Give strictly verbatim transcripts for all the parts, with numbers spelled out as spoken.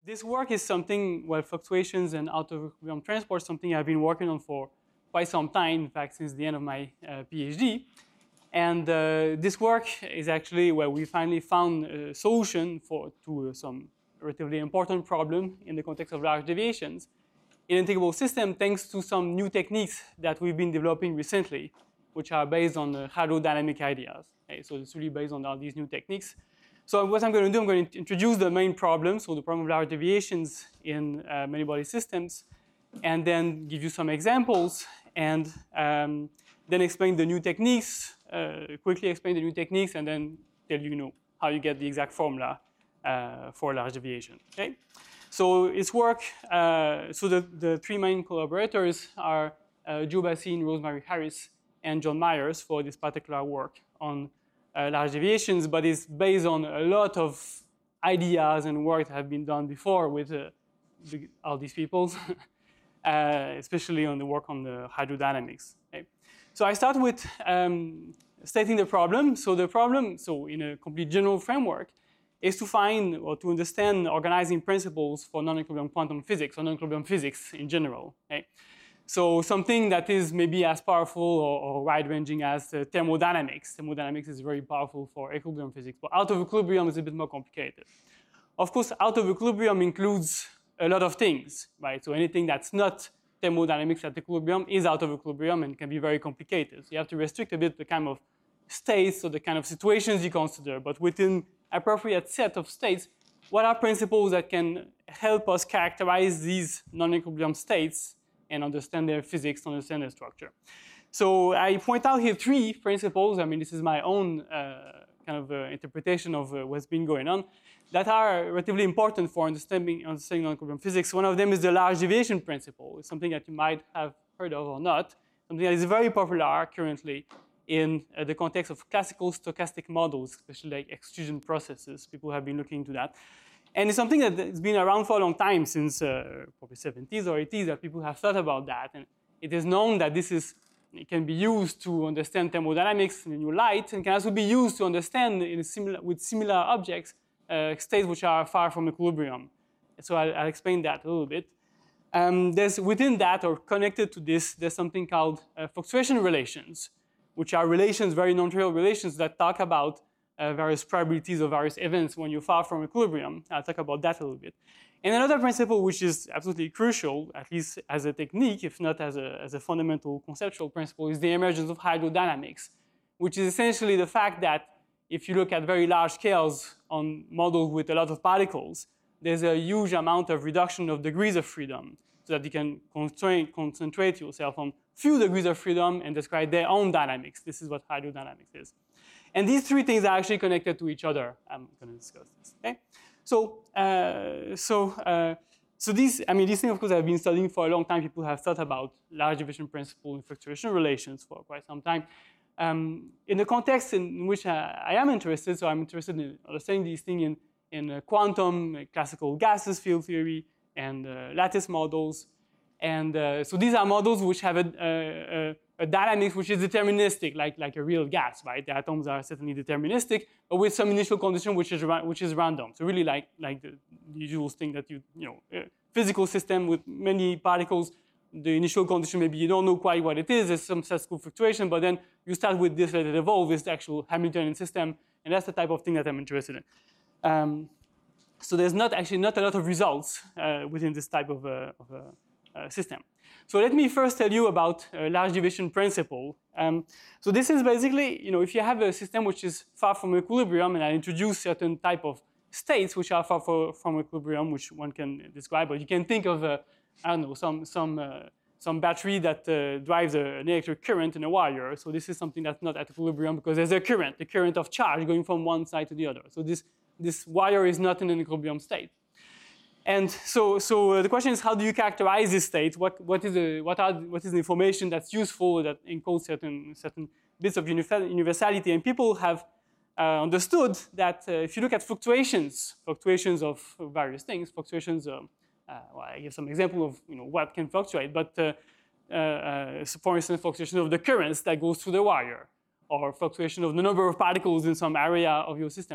this work is something, well, fluctuations and out-of-equilibrium transport, something I've been working on for quite some time, in fact, since the end of my uh, PhD. And uh, this work is actually where we finally found a solution for, to uh, some relatively important problem in the context of large deviations in integrable system, thanks to some new techniques that we've been developing recently, which are based on uh, hydrodynamic ideas. Okay, so it's really based on all these new techniques. So what I'm going to do, I'm going to introduce the main problem, so the problem of large deviations in uh, many body systems, and then give you some examples, and um, then explain the new techniques, uh, quickly explain the new techniques, and then tell you, you know, how you get the exact formula uh, for large deviation. Okay? So it's work, uh, so the, the three main collaborators are uh, Joe Basine, Rosemary Harris, and John Myers for this particular work on uh, large deviations, but it's based on a lot of ideas and work that have been done before with uh, the, all these people, uh, especially on the work on the hydrodynamics. Okay? So I start with um, stating the problem. So the problem, so in a complete general framework, is to find or to understand organizing principles for non-equilibrium quantum physics or non-equilibrium physics in general. Okay? So something that is maybe as powerful or, or wide-ranging as uh, thermodynamics. Thermodynamics is very powerful for equilibrium physics, but out of equilibrium is a bit more complicated. Of course, out of equilibrium includes a lot of things, right? So anything that's not thermodynamics at equilibrium is out of equilibrium and can be very complicated. So you have to restrict a bit the kind of states or the kind of situations you consider, but within appropriate set of states, what are principles that can help us characterize these non-equilibrium states and understand their physics, understand their structure. So I point out here three principles. I mean, this is my own uh, kind of uh, interpretation of uh, what's been going on that are relatively important for understanding, understanding non-equilibrium physics. One of them is the large deviation principle. It's something that you might have heard of or not, something that is very popular currently in uh, the context of classical stochastic models, especially like extrusion processes. People have been looking into that. And it's something that has been around for a long time, since uh, probably seventies or eighties, that people have thought about that. And it is known that this is, it can be used to understand thermodynamics in a new light, and can also be used to understand in a similar, with similar objects uh, states which are far from equilibrium. So I'll, I'll explain that a little bit. Um, there's within that, or connected to this, there's something called uh, fluctuation relations, which are relations, very non-trivial relations that talk about Uh, various probabilities of various events when you're far from equilibrium. I'll talk about that a little bit. And another principle which is absolutely crucial, at least as a technique, if not as a, as a fundamental conceptual principle, is the emergence of hydrodynamics, which is essentially the fact that if you look at very large scales on models with a lot of particles, there's a huge amount of reduction of degrees of freedom, so that you can constrain, concentrate yourself on few degrees of freedom and describe their own dynamics. This is what hydrodynamics is. And these three things are actually connected to each other. I'm going to discuss this. Okay? So, uh, so, uh, so these, I mean, these things, of course, I've been studying for a long time. People have thought about large deviation principle and fluctuation relations for quite some time. Um, in the context in which I, I am interested, so I'm interested in understanding these things in, in uh, quantum, uh, classical gases field theory, and uh, lattice models. And uh, so these are models which have a, a, a a dynamics which is deterministic, like, like a real gas, right? The atoms are certainly deterministic, but with some initial condition which is, which is random. So really like, like the, the usual thing that you, you know, a physical system with many particles, the initial condition, maybe you don't know quite what it is, there's some statistical fluctuation, but then you start with this, let it evolve, this actual Hamiltonian system, and that's the type of thing that I'm interested in. Um, so there's not actually not a lot of results uh, within this type of, uh, of uh, uh, system. So let me first tell you about uh, large deviation principle. Um, so this is basically, you know, if you have a system which is far from equilibrium, and I introduce certain type of states which are far for, from equilibrium, which one can describe, but you can think of, uh, I don't know, some some uh, some battery that uh, drives a, an electric current in a wire. So this is something that's not at equilibrium because there's a current, the current of charge going from one side to the other. So this this wire is not in an equilibrium state. And so, so uh, the question is, how do you characterize this state? What, what, is the, what, are, what is the information that's useful, that encodes certain, certain bits of universality? And people have uh, understood that uh, if you look at fluctuations, fluctuations of various things, fluctuations, uh, uh, well, I give some example of you know, what can fluctuate, but uh, uh, uh, so for instance, fluctuation of the currents that goes through the wire, or fluctuation of the number of particles in some area of your system.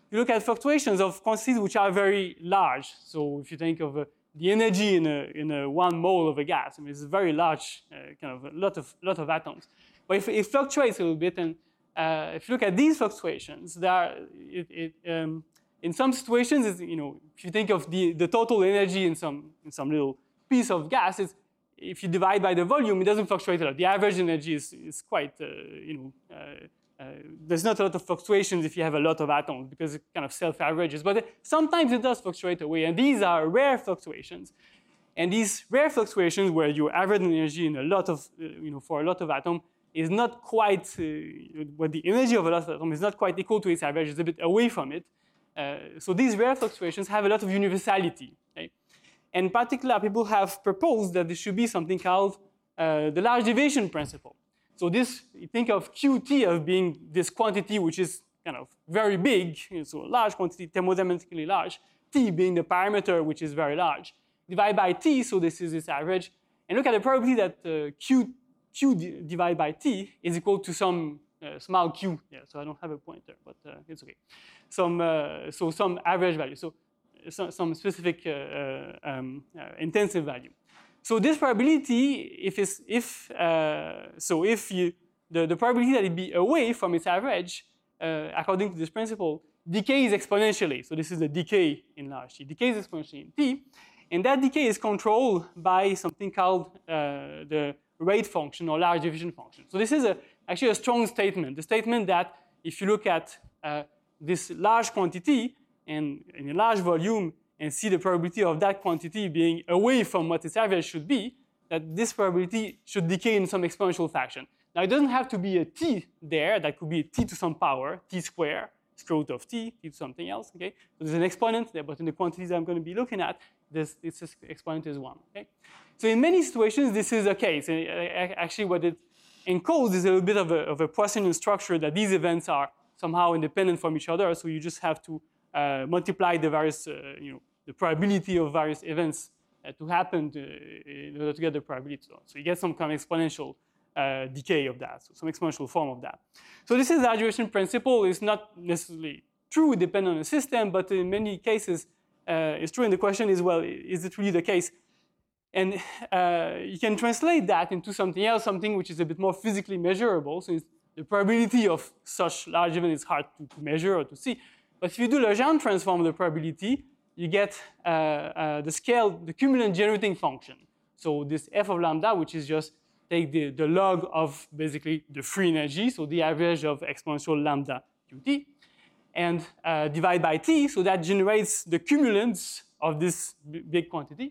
you look at fluctuations of quantities which are very large. So if you think of uh, the energy in a, in a one mole of a gas, I mean, it's a very large, uh, kind of a lot of, lot of atoms. But if it fluctuates a little bit, and uh, if you look at these fluctuations, there are, it, it, um, in some situations, it's, you know, if you think of the, the total energy in some, in some little piece of gas, it's, if you divide by the volume, it doesn't fluctuate a lot. The average energy is, is quite, uh, you know, uh, uh, there's not a lot of fluctuations if you have a lot of atoms because it kind of self-averages. But sometimes it does fluctuate away, and these are rare fluctuations. And these rare fluctuations where your average energy in a lot of, uh, you know, for a lot of atom is not quite, uh, what the energy of a lot of atom is not quite equal to its average, it's a bit away from it. Uh, so these rare fluctuations have a lot of universality. Okay? And in particular, people have proposed that there should be something called uh, the large deviation principle. So this, you think of Q T as being this quantity which is kind of very big, so a large quantity, thermodynamically large, T being the parameter which is very large. Divide by T, so this is its average, and look at the probability that uh, Q, Q divided by T is equal to some uh, small q. Yeah, so I don't have a pointer, but uh, it's okay. Some, uh, so some average value, so some, some specific uh, uh, um, uh, intensive value. So this probability, if it's, if uh, so, if you the, the probability that it be away from its average, uh, according to this principle, decays exponentially. So this is the decay in large T. Decays exponentially in T, and that decay is controlled by something called uh, the rate function or large division function. So this is a, actually a strong statement. The statement that if you look at uh, this large quantity and in a large volume, and see the probability of that quantity being away from what its average should be, that this probability should decay in some exponential fashion. Now, it doesn't have to be a t there. That could be a t to some power, t squared, square root of t, t to something else, okay? So there's an exponent there, but in the quantities I'm going to be looking at, this, this exponent is one, okay? So in many situations, this is the case. And actually, what it encodes is a little bit of a, of a Poissonian structure that these events are somehow independent from each other, so you just have to Uh, multiply the various, uh, you know, the probability of various events uh, to happen to, in order to get the probability. So you get some kind of exponential uh, decay of that, so some exponential form of that. So this is the graduation principle. It's not necessarily true, depending on the system, but in many cases uh, it's true. And the question is, well, is it really the case? And uh, you can translate that into something else, something which is a bit more physically measurable. So it's, the probability of such large event is hard to, to measure or to see. But if you do Legendre transform of the probability, you get uh, uh, the scale, the cumulant generating function. So this f of lambda, which is just take the, the log of basically the free energy, so the average of exponential lambda qt, and uh, divide by t, so that generates the cumulants of this big quantity.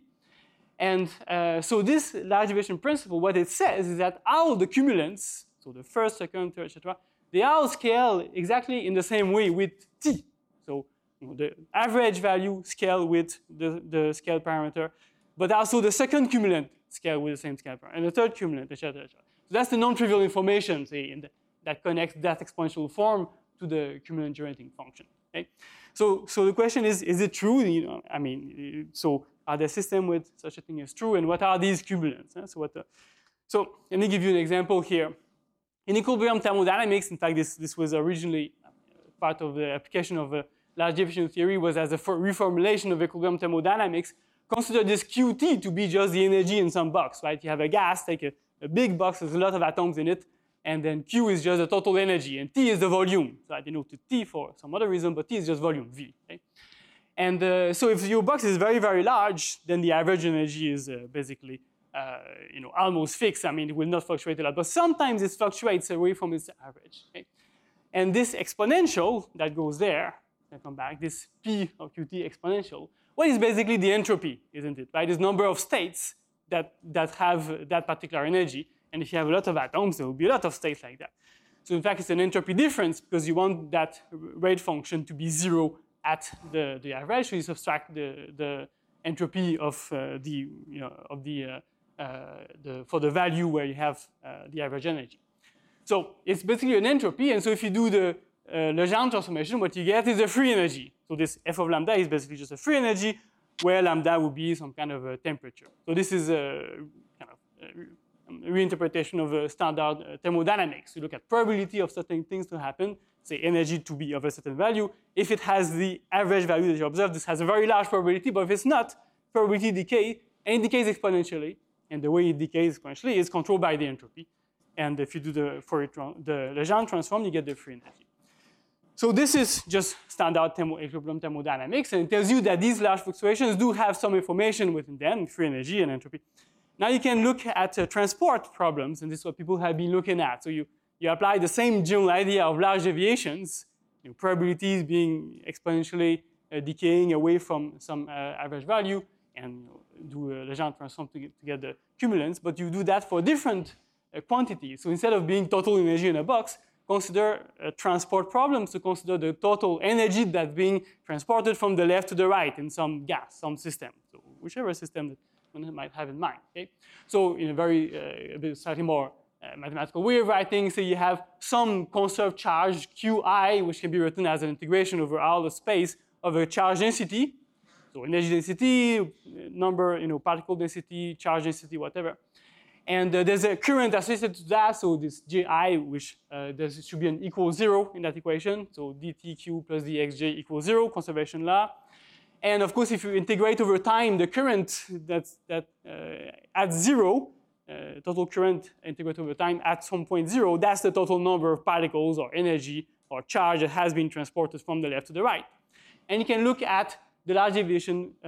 And uh, so this large deviation principle, what it says is that all the cumulants, so the first, second, third, et cetera, they all scale exactly in the same way with t. So you know, the average value scale with the, the scale parameter, but also the second cumulant scale with the same scale parameter, and the third cumulant, et cetera, et cetera. So that's the non-trivial information, say, in the, that connects that exponential form to the cumulant generating function. Okay? So, so the question is, is it true? You know, I mean, so are there systems with such a thing as true, and what are these cumulants? Huh? So, what the, so let me give you an example here. In equilibrium thermodynamics, in fact, this, this was originally part of the application of a large deviation theory, was as a reformulation of equilibrium thermodynamics. Consider this qt to be just the energy in some box, right? You have a gas, take a, a big box, there's a lot of atoms in it, and then q is just the total energy, and t is the volume. So I denote to t for some other reason, but t is just volume, v. Okay? And uh, so if your box is very, very large, then the average energy is uh, basically uh, you know, almost fixed. I mean, it will not fluctuate a lot, but sometimes it fluctuates away from its average. Okay? And this exponential that goes there, I come back, this p of qt exponential, well, it's basically the entropy, isn't it? Right? There's number of states that, that have that particular energy. And if you have a lot of atoms, there will be a lot of states like that. So in fact, it's an entropy difference because you want that rate function to be zero at the, the average. So you subtract the, the entropy of uh, the, you know, of the, uh, uh, the, for the value where you have uh, the average energy. So it's basically an entropy. And so if you do the uh, Legendre transformation, what you get is a free energy. So this f of lambda is basically just a free energy where lambda would be some kind of a temperature. So this is a kind of a reinterpretation of a standard uh, thermodynamics. You look at probability of certain things to happen. say, energy to be of a certain value. If it has the average value that you observe, this has a very large probability, but if it's not, probability decay, and it decays exponentially, and the way it decays exponentially is controlled by the entropy. And if you do the Fourier the Legendre transform, you get the free energy. So this is just standard thermo equilibrium thermodynamics, and it tells you that these large fluctuations do have some information within them, free energy and entropy. Now you can look at uh, transport problems, and this is what people have been looking at. So you, you apply the same general idea of large deviations, you know, probabilities being exponentially uh, decaying away from some uh, average value, and you know, do a Legendre transform to get, to get the cumulants, but you do that for different uh, quantities. So instead of being total energy in a box, consider a transport problem, so consider the total energy that's being transported from the left to the right in some gas, some system, so whichever system that one might have in mind. Okay? So in a very, uh, a bit slightly more uh, mathematical way of writing, so you have some conserved charge, Qi, which can be written as an integration over all the space of a charge density, so energy density, number, you know, particle density, charge density, whatever. And uh, there's a current associated to that, so this Ji, which uh, there should be an equal zero in that equation. So dtq plus dxj equals zero, conservation law. And of course, if you integrate over time the current that's, that uh, at zero, uh, total current integrate over time at some point zero, that's the total number of particles or energy or charge that has been transported from the left to the right. And you can look at the large deviation uh,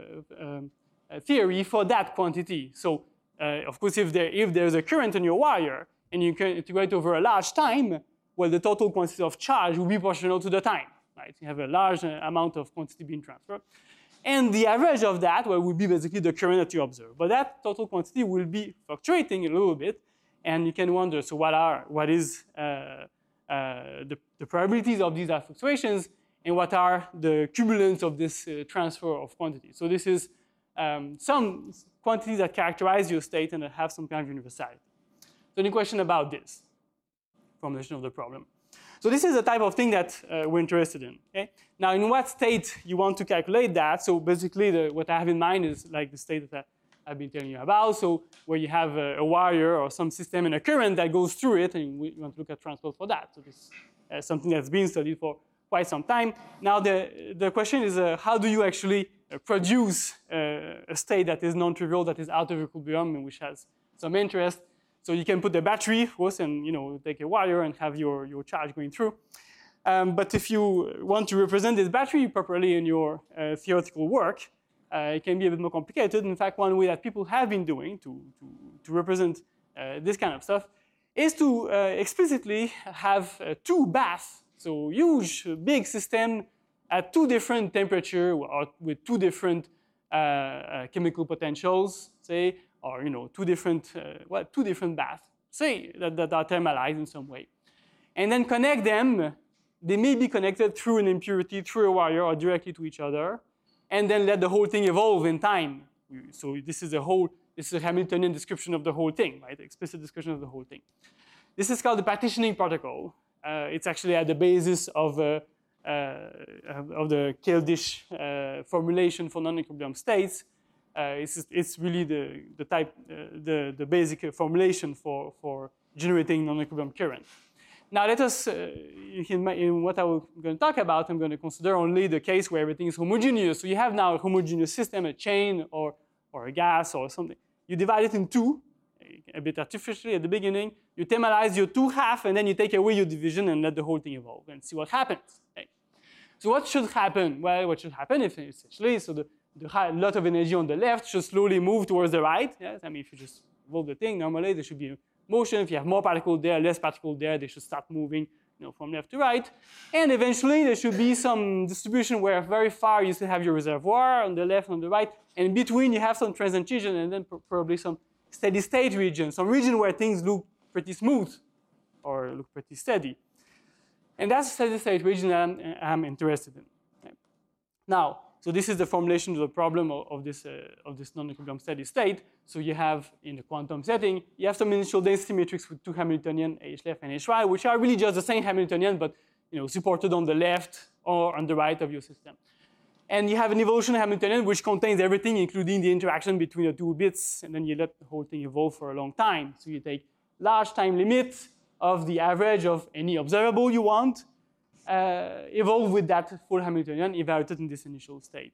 um, uh, theory for that quantity. So Uh, of course, if, there, if there's a current in your wire and you can integrate over a large time, well, the total quantity of charge will be proportional to the time, right? You have a large uh, amount of quantity being transferred. And the average of that, well, will be basically the current that you observe. But that total quantity will be fluctuating a little bit. And you can wonder, so what are, what is uh, uh, the, the probabilities of these fluctuations, and what are the cumulants of this uh, transfer of quantity? So this is um, some quantities that characterize your state and that have some kind of universality. So any question about this formulation of the problem? So this is the type of thing that uh, we're interested in. Okay? Now, in what state you want to calculate that? So basically, the, what I have in mind is like the state that I, I've been telling you about. So where you have a, a wire or some system and a current that goes through it, and we want to look at transport for that. So this is uh, something that's been studied for quite some time. Now, the, the question is, uh, how do you actually Uh, produce uh, a state that is non-trivial, that is out of equilibrium, and which has some interest? So you can put the battery, of course, and you know, take a wire and have your, your charge going through. Um, but if you want to represent this battery properly in your uh, theoretical work, uh, it can be a bit more complicated. In fact, one way that people have been doing to, to, to represent uh, this kind of stuff is to uh, explicitly have uh, two baths, so huge, big system at two different temperatures or with two different uh, uh, chemical potentials, say, or you know, two different, uh, well, two different baths, say, that, that are thermalized in some way. And then connect them. They may be connected through an impurity, through a wire, or directly to each other, and then let the whole thing evolve in time. So this is a whole, this is a Hamiltonian description of the whole thing, right? Explicit description of the whole thing. This is called the partitioning protocol. Uh, it's actually at the basis of uh, Uh, of the Keldysh uh, formulation for non-equilibrium states. Uh, it's, it's really the, the type, uh, the, the basic formulation for, for generating non-equilibrium current. Now let us, uh, in, my, in what I'm going to talk about, I'm going to consider only the case where everything is homogeneous. So you have now a homogeneous system, a chain or, or a gas or something. You divide it in two, a bit artificially at the beginning. You thermalize your two half, and then you take away your division and let the whole thing evolve and see what happens. Okay. So what should happen? Well, what should happen if essentially, so the, the high, lot of energy on the left should slowly move towards the right. Yes? I mean, if you just evolve the thing, normally there should be motion. If you have more particles there, less particles there, they should start moving, you know, from left to right. And eventually there should be some distribution where very far you still have your reservoir on the left, on the right, and in between you have some transient region, and then probably some steady state region, some region where things look pretty smooth or look pretty steady. And that's the steady state region that I'm, I'm interested in. Okay. Now, so this is the formulation of the problem of, of this, uh, of this non-equilibrium steady state. So you have, in the quantum setting, you have some initial density matrix with two Hamiltonian, H left and H right, which are really just the same Hamiltonian, but you know, supported on the left or on the right of your system. And you have an evolution Hamiltonian, which contains everything, including the interaction between the two bits, and then you let the whole thing evolve for a long time. So you take large time limits of the average of any observable you want, uh, evolve with that full Hamiltonian evaluated in this initial state.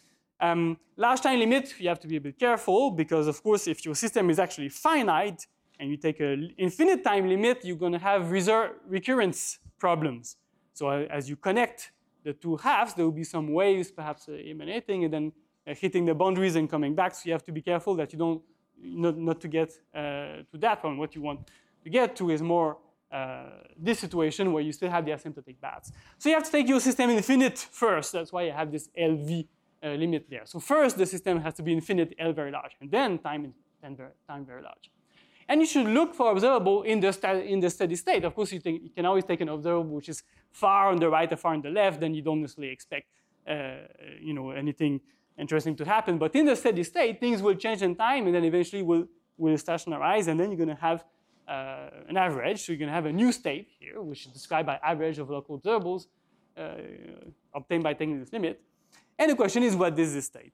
Um, large time limit, you have to be a bit careful because, of course, if your system is actually finite and you take an infinite time limit, you're going to have recurrence problems. So uh, as you connect the two halves, there will be some waves perhaps uh, emanating and then uh, hitting the boundaries and coming back. So you have to be careful that you don't, not, not to get uh, to that problem. What you want to get to is more uh, this situation where you still have the asymptotic paths. So you have to take your system infinite first. That's why I have this L V uh, limit there. So first the system has to be infinite L very large, and then time, then very, time very large. And you should look for observable in the, in the steady state. Of course, you, think, you can always take an observable which is far on the right or far on the left, then you don't necessarily expect uh, you know, anything interesting to happen. But in the steady state, things will change in time, and then eventually will, will stationarize, and then you're going to have uh, an average. So you're going to have a new state here, which is described by average of local observables uh, obtained by taking this limit. And the question is, what is this state?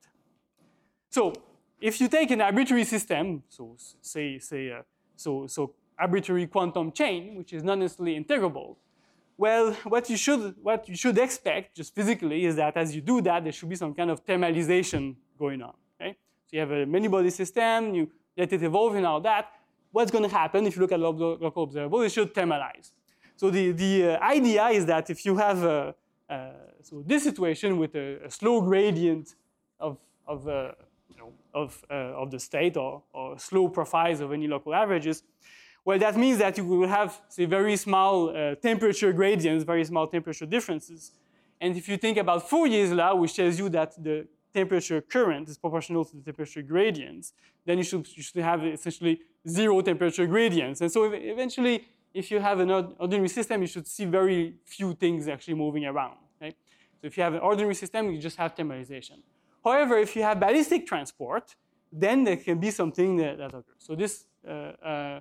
So if you take an arbitrary system, so say, say uh, so, so arbitrary quantum chain, which is not necessarily integrable, well, what you should, what you should expect just physically is that as you do that, there should be some kind of thermalization going on. Okay? So you have a many-body system, you let it evolve and all that. What's going to happen if you look at local observable? It should thermalize. So the, the uh, idea is that if you have a, uh, so this situation with a, a slow gradient of, of uh, Of, uh, of the state or, or slow profiles of any local averages, well, that means that you will have, say, very small uh, temperature gradients, very small temperature differences. And if you think about Fourier's law, which tells you that the temperature current is proportional to the temperature gradients, then you should, you should have essentially zero temperature gradients. And so eventually, if you have an ordinary system, you should see very few things actually moving around. Right? So if you have an ordinary system, you just have thermalization. However, if you have ballistic transport, then there can be something that, that occurs. So this uh, uh,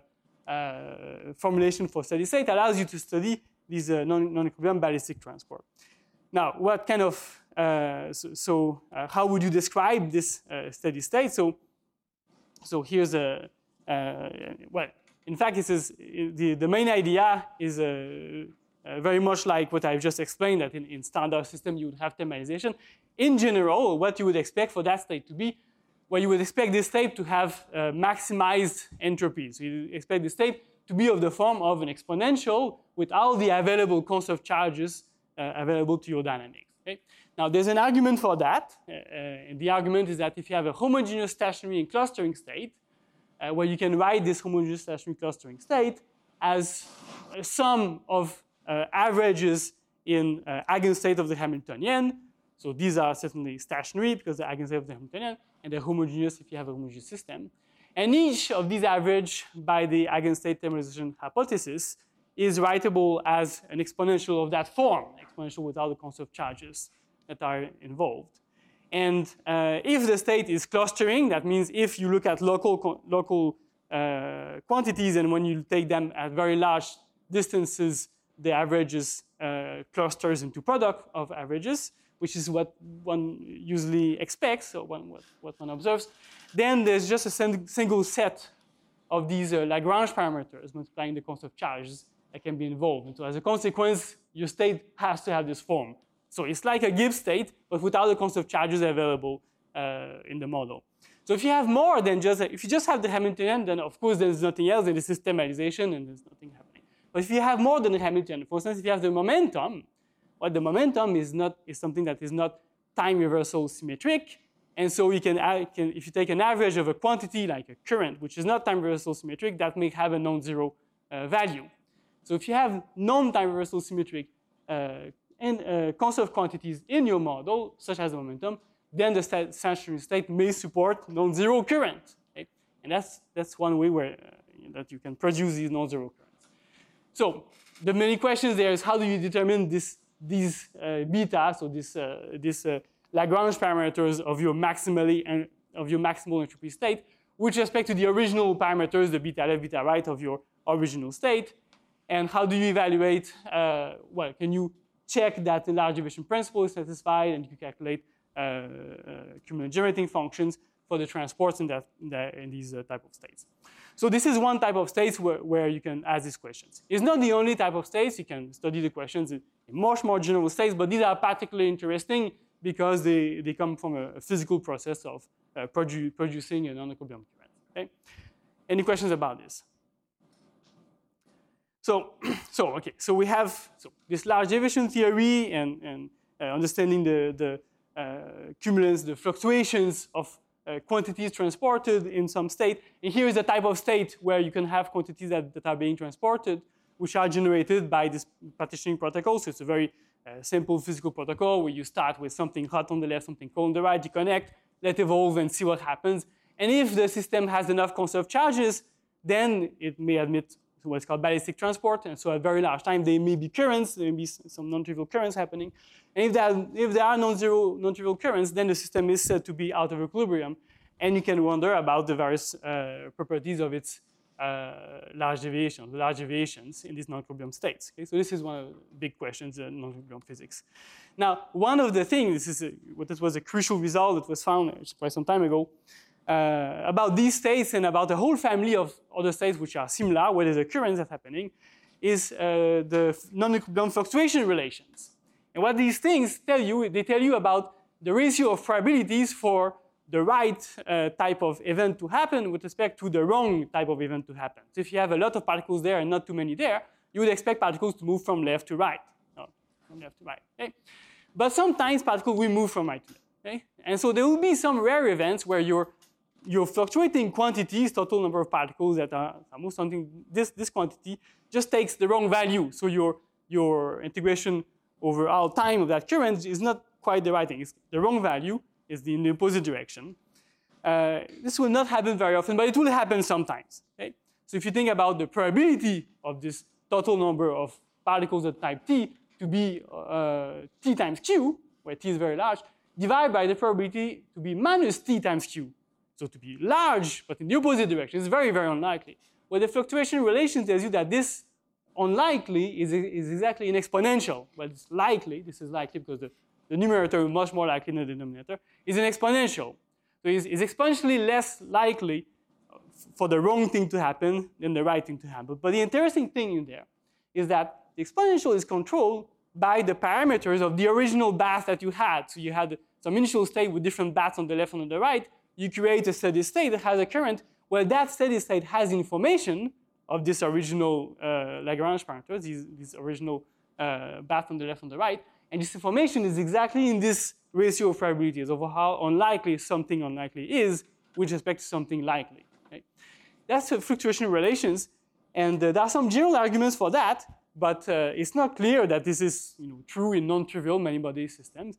uh, formulation for steady state allows you to study these uh, non-equilibrium ballistic transport. Now, what kind of, uh, so, so uh, how would you describe this uh, steady state? So, so here's a, uh, well, in fact, this is, the, the main idea is uh, uh, very much like what I've just explained, that in, in standard system you would have thermalization. In general, what you would expect for that state to be, well, you would expect this state to have uh, maximized entropy. So you expect the state to be of the form of an exponential with all the available conserved charges uh, available to your dynamics. Okay? Now, there's an argument for that. Uh, uh, and the argument is that if you have a homogeneous stationary and clustering state, uh, where you can write this homogeneous stationary clustering state as a sum of uh, averages in uh, eigenstate of the Hamiltonian. So these are certainly stationary because they're eigenstate of the Hamiltonian, and they're homogeneous if you have a homogeneous system. And each of these average by the eigenstate thermalization hypothesis is writable as an exponential of that form, exponential without the conserved charges that are involved. And uh, if the state is clustering, that means if you look at local, local uh, quantities and when you take them at very large distances, the averages uh, clusters into product of averages, which is what one usually expects, or one, what, what one observes, then there's just a single set of these uh, Lagrange parameters multiplying the conserved charges that can be involved. And so as a consequence, your state has to have this form. So it's like a Gibbs state, but without the conserved charges available uh, in the model. So if you have more than just, a, if you just have the Hamiltonian, then of course there's nothing else, and this is thermalization, and there's nothing happening. But if you have more than the Hamiltonian, for instance, if you have the momentum, well, the momentum is not is something that is not time reversal symmetric, and so you can, can if you take an average of a quantity like a current, which is not time reversal symmetric, that may have a non-zero uh, value. So if you have non-time reversal symmetric uh, and uh, conserved quantities in your model, such as the momentum, then the stationary state may support non-zero current, okay? And that's that's one way where uh, that you can produce these non-zero currents. So the many questions there is how do you determine this? These uh, beta, so this, uh, this uh, Lagrange parameters of your maximally and of your maximal entropy state, with respect to the original parameters, the beta left, beta right of your original state, and how do you evaluate? Uh, well, can you check that the large deviation principle is satisfied, and you calculate uh, uh, cumulative generating functions for the transports in that in, the, in these uh, type of states. So this is one type of states where, where you can ask these questions. It's not the only type of states. You can study the questions in much more general states, but these are particularly interesting because they, they come from a physical process of uh, produ producing a non-equilibrium current. Okay? Any questions about this? So, so okay, so we have so this large deviation theory and, and uh, understanding the, the uh, cumulants, the fluctuations of uh, quantities transported in some state. And here is a type of state where you can have quantities that, that are being transported, which are generated by this partitioning protocol. So it's a very uh, simple physical protocol where you start with something hot on the left, something cold on the right, you connect, let evolve and see what happens. And if the system has enough conserved charges, then it may admit to what's called ballistic transport. And so at very large time, there may be currents, there may be some non-trivial currents happening. And if there are, if there are non-zero, non-trivial currents, then the system is said to be out of equilibrium. And you can wonder about the various uh, properties of its uh, large deviations, the large deviations in these non-equilibrium states. Okay? So this is one of the big questions in non-equilibrium physics. Now, one of the things, this is a, what this was a crucial result that was found quite some time ago, Uh, about these states and about a whole family of other states which are similar, where there's a current that's happening, is uh, the non-equilibrium fluctuation relations. And what these things tell you, they tell you about the ratio of probabilities for the right uh, type of event to happen with respect to the wrong type of event to happen. So if you have a lot of particles there and not too many there, you would expect particles to move from left to right. No, from left to right. Okay? But sometimes particles will move from right to left. Okay? And so there will be some rare events where you're your fluctuating quantities, total number of particles that are almost something, this, this quantity just takes the wrong value. So your, your integration over all time of that current is not quite the right thing. It's the wrong value is the, in the opposite direction. Uh, this will not happen very often, but it will happen sometimes. Okay? So if you think about the probability of this total number of particles at type T to be uh, T times Q, where T is very large, divide by the probability to be minus T times Q. So to be large, but in the opposite direction, is very, very unlikely. Well, the fluctuation relation tells you that this unlikely is, is exactly an exponential. Well, it's likely, this is likely because the, the numerator is much more likely than the denominator, is an exponential. So it's, it's exponentially less likely for the wrong thing to happen than the right thing to happen. But the interesting thing in there is that the exponential is controlled by the parameters of the original bath that you had. So you had some initial state with different baths on the left and on the right. You create a steady state that has a current. Well, that steady state has information of this original uh, Lagrange parameters, these, these original uh, bath on the left and the right. And this information is exactly in this ratio of probabilities of how unlikely something unlikely is with respect to something likely. Right? That's uh, fluctuation relations. And uh, there are some general arguments for that, but uh, it's not clear that this is you know, true in non-trivial many-body systems.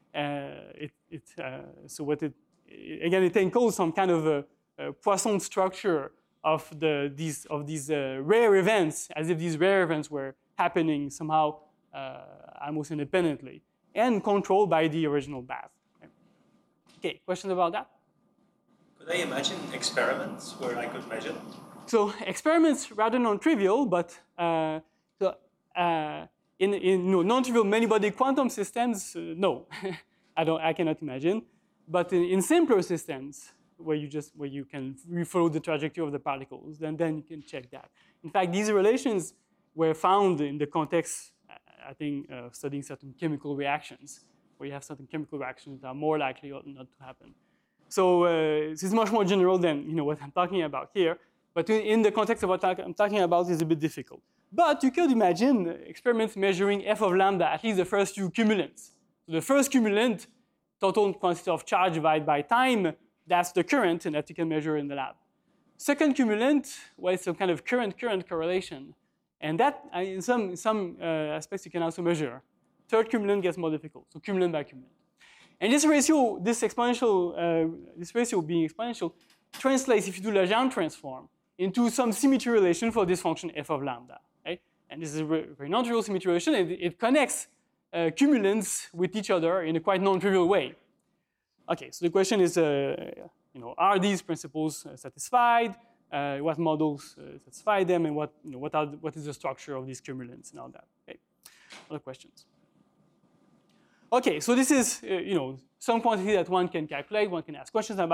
Uh, it, it, uh, so what it Again, it encode some kind of a, a Poisson structure of the these of these uh, rare events, as if these rare events were happening somehow uh, almost independently and controlled by the original bath. Okay. okay, questions about that? Could I imagine experiments where I could measure? So experiments rather non-trivial, but uh, so, uh, in in no, non-trivial many-body quantum systems, uh, no, I don't, I cannot imagine. But in, in simpler systems, where you just where you can follow the trajectory of the particles, then then you can check that. In fact, these relations were found in the context, I think, uh, studying certain chemical reactions, where you have certain chemical reactions that are more likely or not to happen. So uh, this is much more general than you know what I'm talking about here. But in, in the context of what I'm talking about, is a bit difficult. But you could imagine experiments measuring f of lambda, at least the first few cumulants. So the first cumulant, total quantity of charge divided by time, that's the current, and that you can measure in the lab. Second cumulant, well, it's some kind of current-current correlation. And that, in some, in some uh, aspects, you can also measure. Third cumulant gets more difficult, so cumulant by cumulant. And this ratio, this exponential, uh, this ratio being exponential, translates, if you do Legendre transform, into some symmetry relation for this function f of lambda. Right? And this is a very non-trivial symmetry relation. It, it connects Uh, cumulants with each other in a quite non-trivial way. Okay, so the question is, uh, you know, are these principles uh, satisfied? Uh, what models uh, satisfy them, and what, you know, what, are the, what is the structure of these cumulants and all that? Okay, other questions? Okay, so this is, uh, you know, some quantity that one can calculate, one can ask questions about.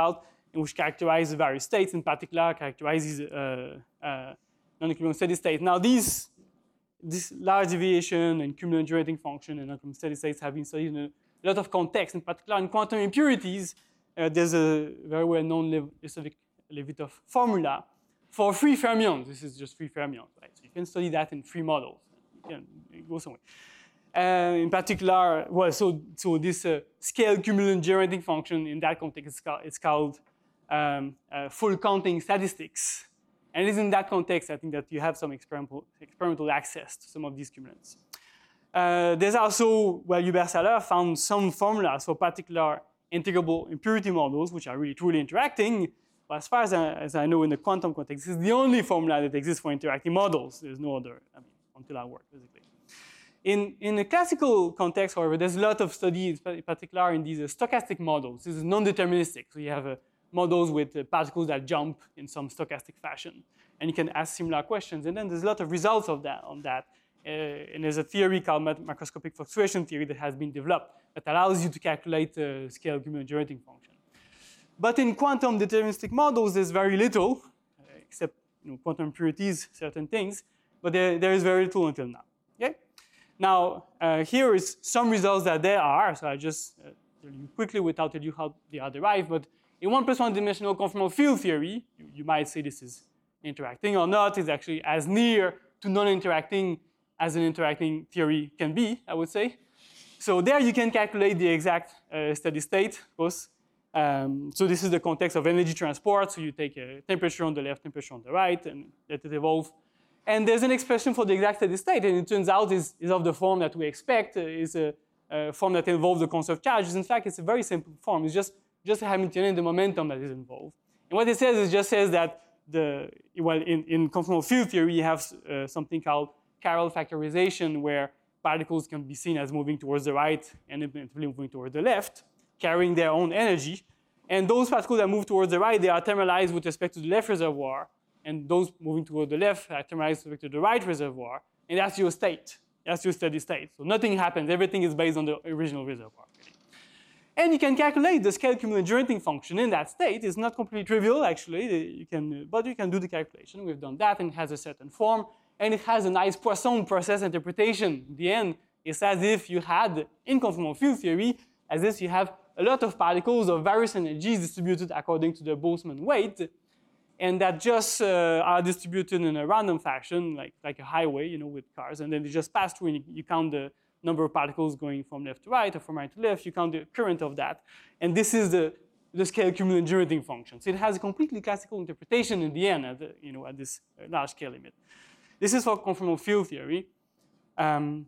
which characterize the various states, in particular characterizes uh, uh, non-equilibrium steady state. Now these, this large deviation and cumulant generating function and non-equilibrium steady states have been studied in a lot of contexts, in particular in quantum impurities. Uh, there's a very well-known Lev-Levitov formula for free fermions. This is just free fermions, right? So you can study that in free models. You can go somewhere. Uh, in particular, well, so, so this uh, scale cumulant generating function in that context is called, it's called um, uh, full counting statistics. And it is in that context, I think, that you have some experimental, experimental access to some of these cumulants. Uh, there's also, well, Hubert Saller found some formulas for particular integrable impurity models, which are really truly interacting. But as far as I, as I know in the quantum context, this is the only formula that exists for interacting models. There's no other, I mean, until our work, basically. In, in the classical context, however, there's a lot of studies, in particular in these uh, stochastic models. This is non-deterministic. So you have uh, models with uh, particles that jump in some stochastic fashion. And you can ask similar questions. And then there's a lot of results of that, on that. Uh, and there's a theory called macroscopic fluctuation theory that has been developed that allows you to calculate the uh, scale cumulant generating function. But in quantum deterministic models, there's very little, uh, except you know, quantum impurities, certain things. But there, there is very little until now. Okay? Now, uh, here is some results that there are. So I just uh, tell you quickly without telling you how they are derived. But in one plus one dimensional conformal field theory, you, you might say this is interacting or not. It's actually as near to non-interacting as an interacting theory can be, I would say. So there you can calculate the exact uh, steady state, of course. Um, so this is the context of energy transport. So you take a temperature on the left, temperature on the right, and let it evolve. And there's an expression for the exact steady state, and it turns out is, is of the form that we expect, uh, is a, a form that involves the conserved charges. In fact, it's a very simple form. It's just, just a Hamiltonian, the momentum that is involved. And what it says is just says that the, well, in, in conformal field theory, you have uh, something called chiral factorization, where particles can be seen as moving towards the right and eventually moving towards the left, carrying their own energy. And those particles that move towards the right, they are thermalized with respect to the left reservoir. And those moving toward the left are thermalized with respect to the right reservoir. And that's your state. That's your steady state. So nothing happens. Everything is based on the original reservoir. And you can calculate the scale cumulant generating function in that state. It's not completely trivial, actually. You can, but you can do the calculation. We've done that, and it has a certain form. And it has a nice Poisson process interpretation. In the end, it's as if you had, in conformal field theory, as if you have a lot of particles of various energies distributed according to the Boltzmann weight, and that just uh, are distributed in a random fashion, like, like a highway, you know, with cars. And then they just pass through, and you, you count the number of particles going from left to right or from right to left. You count the current of that. And this is the, the scale cumulant generating function. So it has a completely classical interpretation in the end, at the, you know, at this large scale limit. This is for conformal field theory. Um,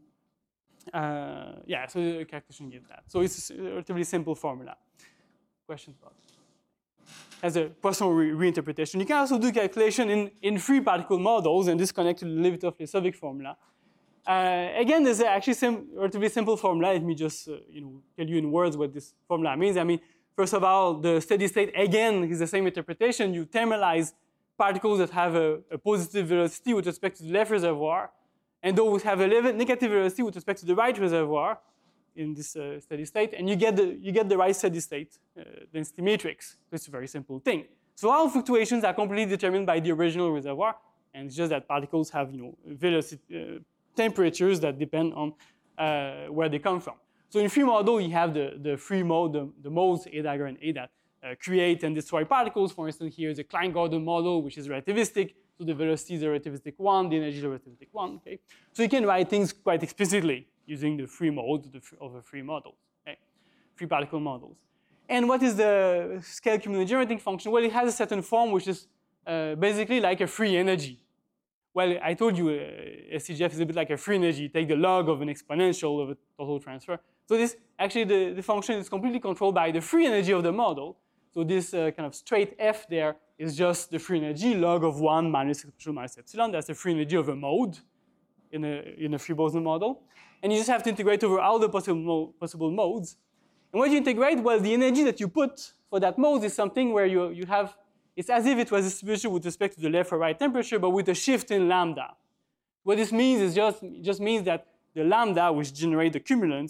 uh, yeah, so the calculation gives that. So it's a relatively simple formula. Questions about it? As a Poisson re reinterpretation. You can also do calculation in, in free particle models, and this connects to the Levitov-Lesovik formula. Uh, again, there's actually a relatively simple formula. Let me just uh, you know, tell you in words what this formula means. I mean, first of all, the steady state, again, is the same interpretation. You thermalize particles that have a, a positive velocity with respect to the left reservoir, and those have a negative velocity with respect to the right reservoir in this uh, steady state, and you get the, you get the right steady state uh, density matrix. It's a very simple thing. So all fluctuations are completely determined by the original reservoir, and it's just that particles have, you know, velocity, uh, temperatures that depend on uh, where they come from. So in free model, you have the, the free mode, the, the modes A dagger and A that uh, create and destroy particles. For instance, here is a Klein-Gordon model, which is relativistic. So the velocity is a relativistic one, the energy is a relativistic one. Okay? So you can write things quite explicitly using the free mode of a free model, okay? Free particle models. And what is the scale cumulant generating function? Well, it has a certain form which is uh, basically like a free energy. Well, I told you uh, S C G F is a bit like a free energy. You take the log of an exponential of a total transfer. So this, actually, the, the function is completely controlled by the free energy of the model. So this uh, kind of straight F there is just the free energy, log of one minus exponential minus epsilon. That's the free energy of a mode in a, in a free boson model. And you just have to integrate over all the possible, mo possible modes. And when you integrate, well, the energy that you put for that mode is something where you, you have, it's as if it was distributed with respect to the left or right temperature, but with a shift in lambda. What this means is just, it just means that the lambda, which generate the cumulants,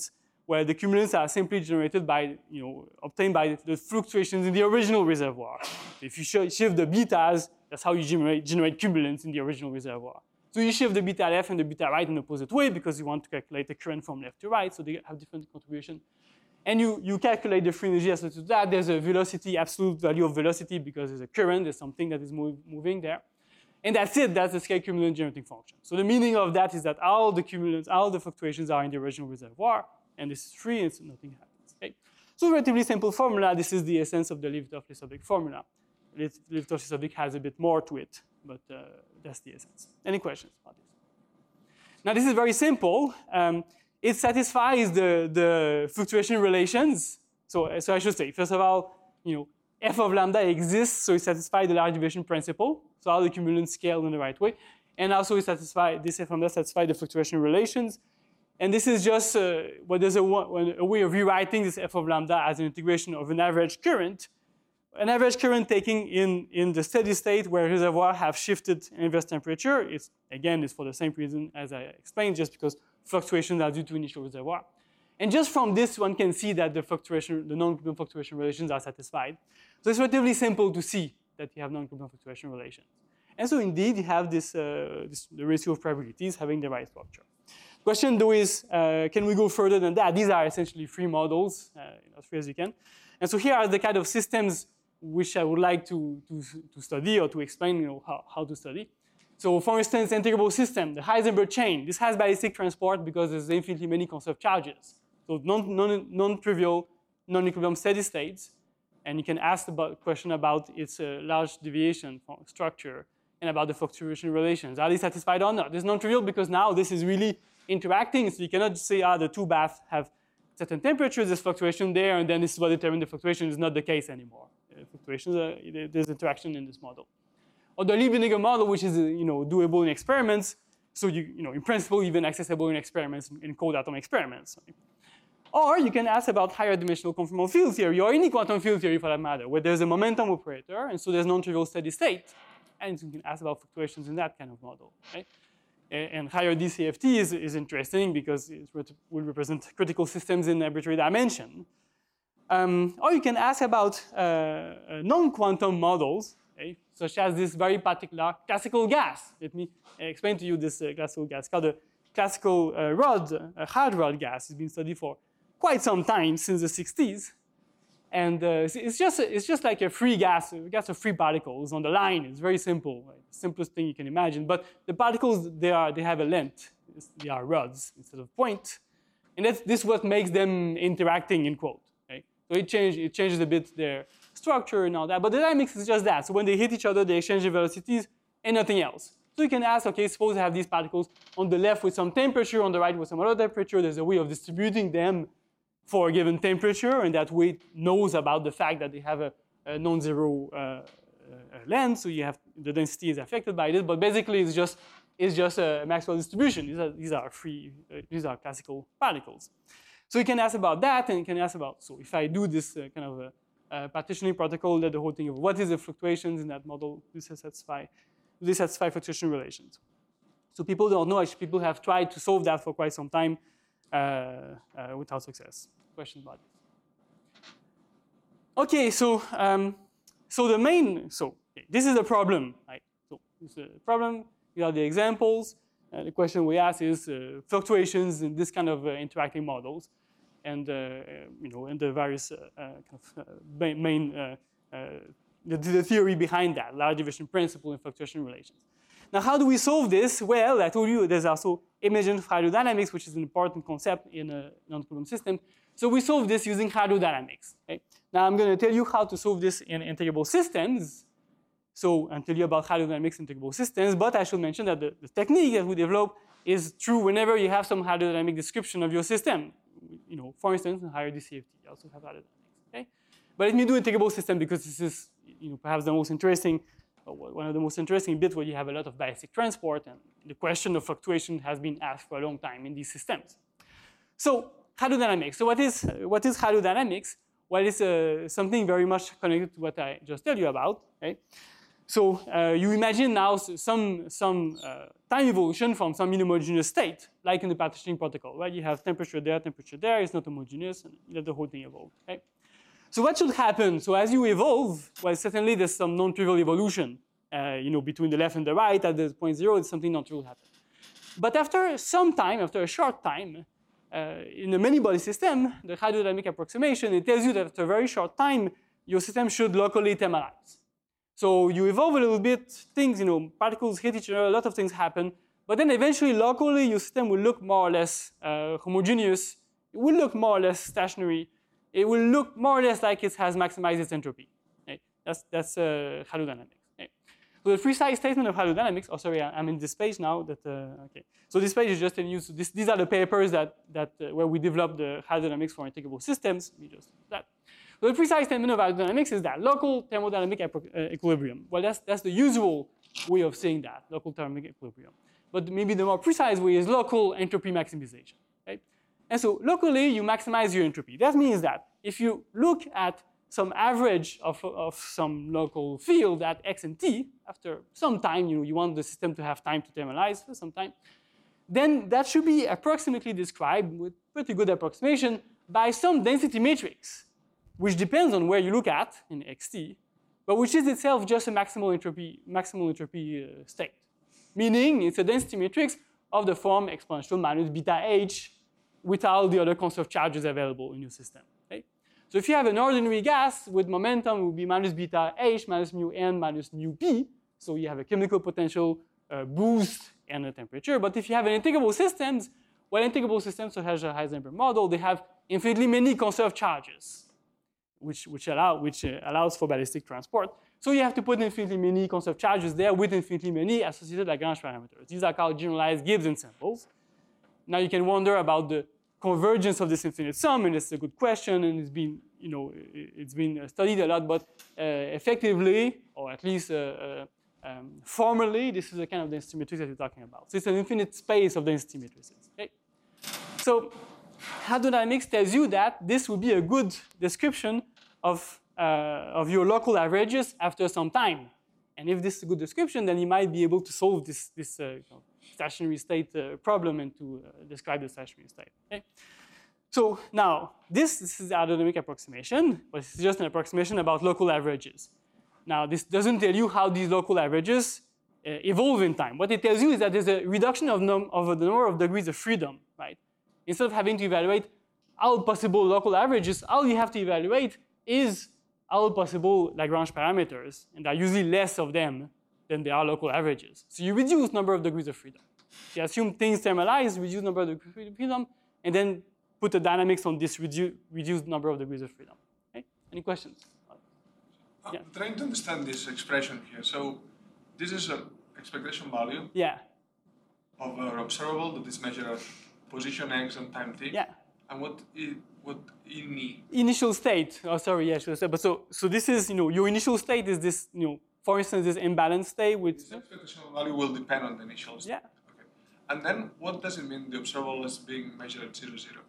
where the cumulants are simply generated by, you know, obtained by the fluctuations in the original reservoir. If you shift the betas, that's how you generate, generate cumulants in the original reservoir. So you shift the beta left and the beta right in the opposite way because you want to calculate the current from left to right, so they have different contribution. And you, you calculate the free energy associated to that. There's a velocity, absolute value of velocity because there's a current, there's something that is move, moving there. And that's it, that's the scale cumulant generating function. So the meaning of that is that all the cumulants, all the fluctuations are in the original reservoir, and this is free and so nothing happens. Okay? So relatively simple formula, this is the essence of the Livertov-Lesovec formula. Livertov-Lesovec has a bit more to it, but uh, that's the essence. Any questions about this? Now this is very simple. Um, it satisfies the, the fluctuation relations. So, so I should say, first of all, you know, f of lambda exists, so it satisfies the large deviation principle. So all the cumulants scale in the right way. And also it satisfies, this f of lambda satisfies the fluctuation relations. And this is just, uh, well, there's a, a way of rewriting this f of lambda as an integration of an average current. An average current taking in, in the steady state where reservoirs have shifted inverse temperature. It's, again, it's for the same reason as I explained, just because fluctuations are due to initial reservoir. And just from this, one can see that the fluctuation, the non-equilibrium fluctuation relations are satisfied. So it's relatively simple to see that you have non-equilibrium fluctuation relations. And so indeed, you have this, uh, this the ratio of probabilities having the right structure. The question though is, uh, can we go further than that? These are essentially free models, uh, as free as you can. And so here are the kind of systems which I would like to, to, to study or to explain, you know, how, how to study. So for instance, integrable system, the Heisenberg chain, this has ballistic transport because there's infinitely many conserved charges. So non, non, non-trivial, non-equilibrium steady states. And you can ask about a question about its uh, large deviation from structure and about the fluctuation relations. Are they satisfied or not? This is non-trivial because now this is really interacting. So you cannot say, ah, the two baths have certain temperatures, there's fluctuation there, and then this is what determines the fluctuation. Is not the case anymore. Uh, fluctations, uh, there's interaction in this model. Or the Liebniger model, which is, uh, you know, doable in experiments. So you, you know, in principle, even accessible in experiments, in cold atom experiments. Or you can ask about higher dimensional conformal field theory, or any quantum field theory for that matter, where there's a momentum operator, and so there's non-trivial steady state. And you can ask about fluctuations in that kind of model. Right? And higher D C F T is, is interesting because it will represent critical systems in arbitrary dimension. Um, or you can ask about uh, non-quantum models, okay, such as this very particular classical gas. Let me explain to you this uh, classical gas. It's called the classical uh, rod, uh, hard rod gas. It's been studied for quite some time, since the sixties. And uh, it's, just, it's just like a free gas, a gas of free particles on the line. It's very simple, right? Simplest thing you can imagine. But the particles, they, are, they have a length. They are rods instead of point. And that's, this is what makes them interacting, in quote. Right? So it, change, it changes a bit their structure and all that. But the dynamics is just that. So when they hit each other, they exchange the velocities and nothing else. So you can ask, okay, suppose I have these particles on the left with some temperature, on the right with some other temperature. There's a way of distributing them for a given temperature, and that way it knows about the fact that they have a, a non-zero uh, uh, length, so you have the density is affected by this. But basically, it's just it's just a Maxwell distribution. These are these are free. Uh, these are classical particles. So you can ask about that, and you can ask about. So if I do this uh, kind of a, a partitioning protocol, that the whole thing of what is the fluctuations in that model, this satisfy this satisfy fluctuation relations. So people don't know. Actually, people have tried to solve that for quite some time uh, uh, without success. Question about this. Okay, so um, so the main so okay, this is the problem, right? So this is the problem. These are the examples. Uh, the question we ask is uh, fluctuations in this kind of uh, interacting models, and uh, you know, and the various uh, uh, kind of uh, main uh, uh, the, the theory behind that, large division principle and fluctuation relations. Now, how do we solve this? Well, I told you there's also emergent hydrodynamics, which is an important concept in a non-equilibrium system. So we solve this using hydrodynamics. Okay? Now I'm going to tell you how to solve this in integrable systems. So I'll tell you about hydrodynamics in integrable systems, but I should mention that the, the technique that we develop is true whenever you have some hydrodynamic description of your system. You know, for instance, in higher D C F T, you also have hydrodynamics. Okay? But let me do integrable system because this is, you know, perhaps the most interesting, one of the most interesting bits where you have a lot of ballistic transport, and the question of fluctuation has been asked for a long time in these systems. So hydrodynamics. So what is, what is hydrodynamics? Well, it's uh, something very much connected to what I just told you about. Okay? so uh, you imagine now some, some uh, time evolution from some inhomogeneous state, like in the partitioning protocol, right? You have temperature there, temperature there, it's not homogeneous, and you let the whole thing evolve, okay? So what should happen? So as you evolve, well, certainly there's some non-trivial evolution, uh, you know, between the left and the right at the point zero, something non-trivial happens. But after some time, after a short time, uh, in a many-body system, the hydrodynamic approximation, it tells you that after a very short time, your system should locally thermalize. So you evolve a little bit, things, you know, particles hit each other, a lot of things happen, but then eventually locally your system will look more or less uh, homogeneous, it will look more or less stationary, it will look more or less like it has maximized its entropy. Okay? That's, that's uh, hydrodynamics. Okay? So the precise statement of hydrodynamics, oh sorry, I'm in this page now, that, uh, okay. So this page is just telling you, so this, these are the papers that, that uh, where we developed the hydrodynamics for integrable systems, we just that. So the precise statement of hydrodynamics is that local thermodynamic uh, equilibrium. Well, that's, that's the usual way of saying that, local thermodynamic equilibrium. But maybe the more precise way is local entropy maximization. Okay? And so locally, you maximize your entropy. That means that if you look at some average of, of some local field at x and t, after some time, you know, you want the system to have time to thermalize for some time, then that should be approximately described with pretty good approximation by some density matrix, which depends on where you look at in xt, but which is itself just a maximal entropy, maximal entropy uh, state. Meaning it's a density matrix of the form exponential minus beta h without the other conserved charges available in your system. Okay? So if you have an ordinary gas with momentum, it would be minus beta h minus mu n minus mu p. So you have a chemical potential uh, boost and a temperature. But if you have an integrable systems, well, integrable systems, such as a Heisenberg model, they have infinitely many conserved charges, which, which, allow, which uh, allows for ballistic transport. So you have to put infinitely many conserved charges there with infinitely many associated Lagrange parameters. These are called generalized Gibbs ensembles. Now you can wonder about the convergence of this infinite sum, and it's a good question, and it's been, you know, it's been studied a lot, but uh, effectively, or at least uh, uh, um, formally, this is the kind of density matrix that we're talking about. So it's an infinite space of density matrices. Okay? So hydrodynamics tells you that this would be a good description of, uh, of your local averages after some time. And if this is a good description, then you might be able to solve this, this uh, you know, stationary state uh, problem and to uh, describe the stationary state. Okay? So now, this, this is the hydrodynamic approximation, but it's just an approximation about local averages. Now, this doesn't tell you how these local averages uh, evolve in time. What it tells you is that there's a reduction of, num of the number of degrees of freedom, right? Instead of having to evaluate all possible local averages, all you have to evaluate is all possible Lagrange parameters, and there are usually less of them than there are local averages. So you reduce number of degrees of freedom. You assume things thermalize, reduce number of degrees of freedom, and then put the dynamics on this redu reduced number of degrees of freedom. Okay? Any questions? I'm Yeah. trying to understand this expression here. So this is an expectation value Yeah. of an observable that is measured at position x and time t. Yeah. And what is what ini? Initial state. Oh, sorry. Yeah, I should have said. But so, so this is, you know, your initial state is this, you know, for instance, this imbalanced state with. This expectation value will depend on the initial state. Yeah. Okay. And then what does it mean the observable is being measured at zero zero?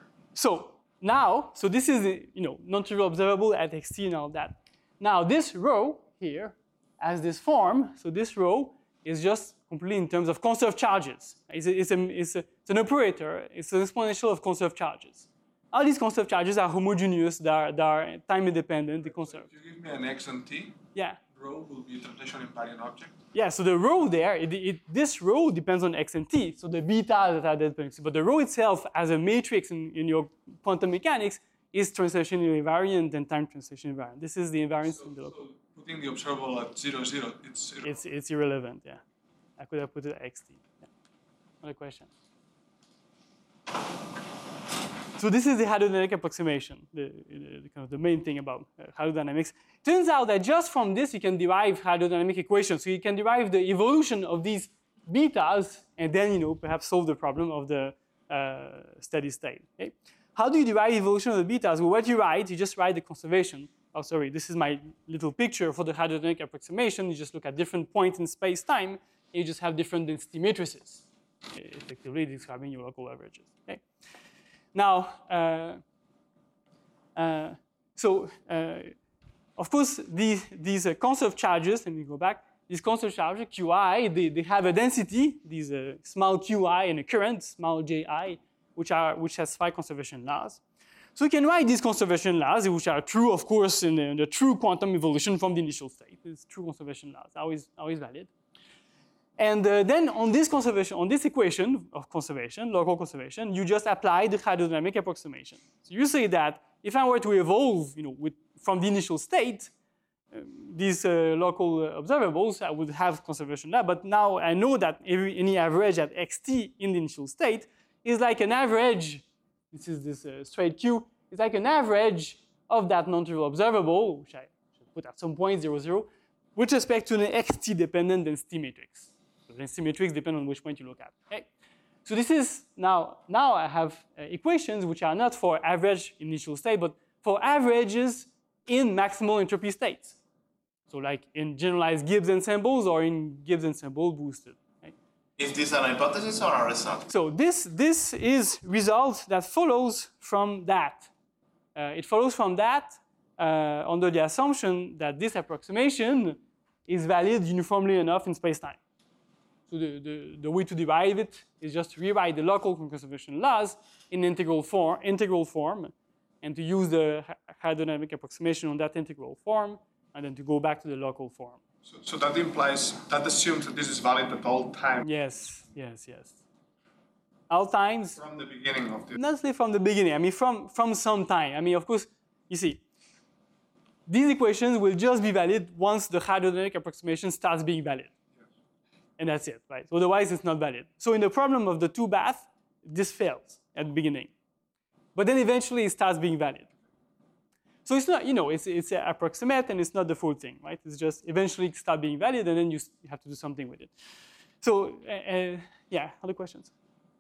So now, so this is, you know, non-trivial observable at xt and all that. Now this row here has this form. So this row is just completely in terms of conserved charges. It's, a, it's, a, it's, a, it's an operator. It's an exponential of conserved charges. All these conserved charges are homogeneous. They are, they are time independent. They conserve. If you give me an x and t, yeah. rho will be a translation invariant object. Yeah, so the rho there, it, it, this rho depends on x and t. So the beta that are dependent. But the rho itself as a matrix in, in your quantum mechanics is translationally invariant and time translation invariant. This is the invariance So, in the local. so putting the observable at zero zero, it's zero. It's, it's irrelevant, yeah. I could have put it at xt. Yeah. Another question. So this is the hydrodynamic approximation, the, the, the, kind of the main thing about uh, hydrodynamics. Turns out that just from this you can derive hydrodynamic equations. So you can derive the evolution of these betas and then, you know, perhaps solve the problem of the uh, steady state. Okay? How do you derive evolution of the betas? Well, what you write, you just write the conservation. Oh, sorry, this is my little picture for the hydrodynamic approximation. You just look at different points in space-time, and you just have different density matrices, effectively describing your local averages. Okay? Now, uh, uh, so uh, of course, these, these uh, conserved charges, let me go back, these conserved charges, Qi, they, they have a density, these uh, small Qi and a current, small Ji, which, are, which has five conservation laws. So we can write these conservation laws, which are true, of course, in the, in the true quantum evolution from the initial state. It's true conservation laws, always, always valid. And uh, then on this conservation, on this equation of conservation, local conservation, you just apply the hydrodynamic approximation. So you say that if I were to evolve, you know, with, from the initial state, uh, these uh, local uh, observables, I would have conservation law. But now I know that every, any average at xt in the initial state is like an average. This is this uh, straight Q. It's like an average of that non-trivial observable, which I should put at some point zero zero, with respect to an xt-dependent density matrix. So density matrix depends on which point you look at. Okay? So this is now, now I have uh, equations which are not for average initial state, but for averages in maximal entropy states. So like in generalized Gibbs ensembles or in Gibbs ensemble boosted. Okay? Is this an hypothesis or a result? So this, this is result that follows from that. Uh, it follows from that uh, under the assumption that this approximation is valid uniformly enough in space-time. So the, the, the way to derive it is just to rewrite the local conservation laws in integral form, integral form, and to use the hydrodynamic approximation on that integral form, and then to go back to the local form. So, so that implies, that assumes that this is valid at all times. Yes, yes, yes. All times. From the beginning of the... Not say from the beginning, I mean from, from some time. I mean, of course, you see, these equations will just be valid once the hydrodynamic approximation starts being valid. And that's it, right? Otherwise, it's not valid. So in the problem of the two bath, this fails at the beginning. But then eventually it starts being valid. So it's not, you know, it's, it's an approximate and it's not the full thing, right? It's just eventually it starts being valid and then you have to do something with it. So, uh, uh, yeah, other questions?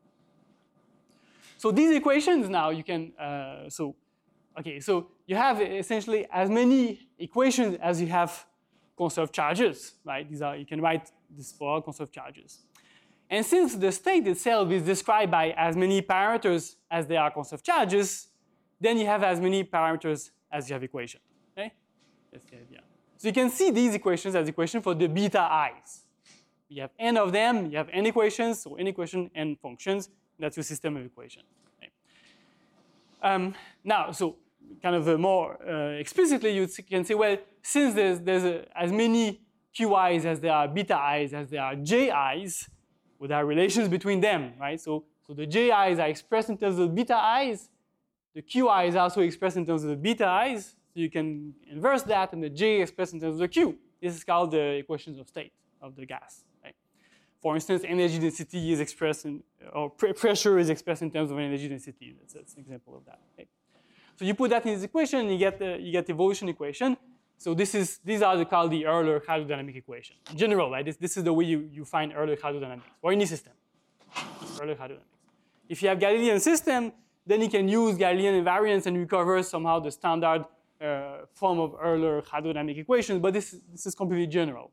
So these equations now you can, uh, so, okay, so you have essentially as many equations as you have conserved charges, right? These are, you can write this for conserved charges. And since the state itself is described by as many parameters as there are conserved charges, then you have as many parameters as you have equations, okay? That's the idea. So you can see these equations as equations for the beta i's. You have n of them, you have n equations, so n equation, n functions, that's your system of equations. Okay? Um, now, so kind of more uh, explicitly, you can say, well, since there's, there's a, as many Qi's as there are beta i's as there are Ji's, well, there are relations between them, right? So, so the Ji's are expressed in terms of beta i's, the Qi is also expressed in terms of the beta i's, so you can inverse that, and the J expressed in terms of the Q. This is called the equations of state of the gas. Right? For instance, energy density is expressed in, or pr pressure is expressed in terms of energy density. That's, that's an example of that. Okay? So you put that in this equation, you get the you get the evolution equation. So this is these are the, called the Euler hydrodynamic equation. In general, right? This, this is the way you, you find Euler hydrodynamics for any system. Euler hydrodynamics. If you have Galilean system, then you can use Galilean invariance and recover somehow the standard uh, form of Euler hydrodynamic equations. But this this is completely general.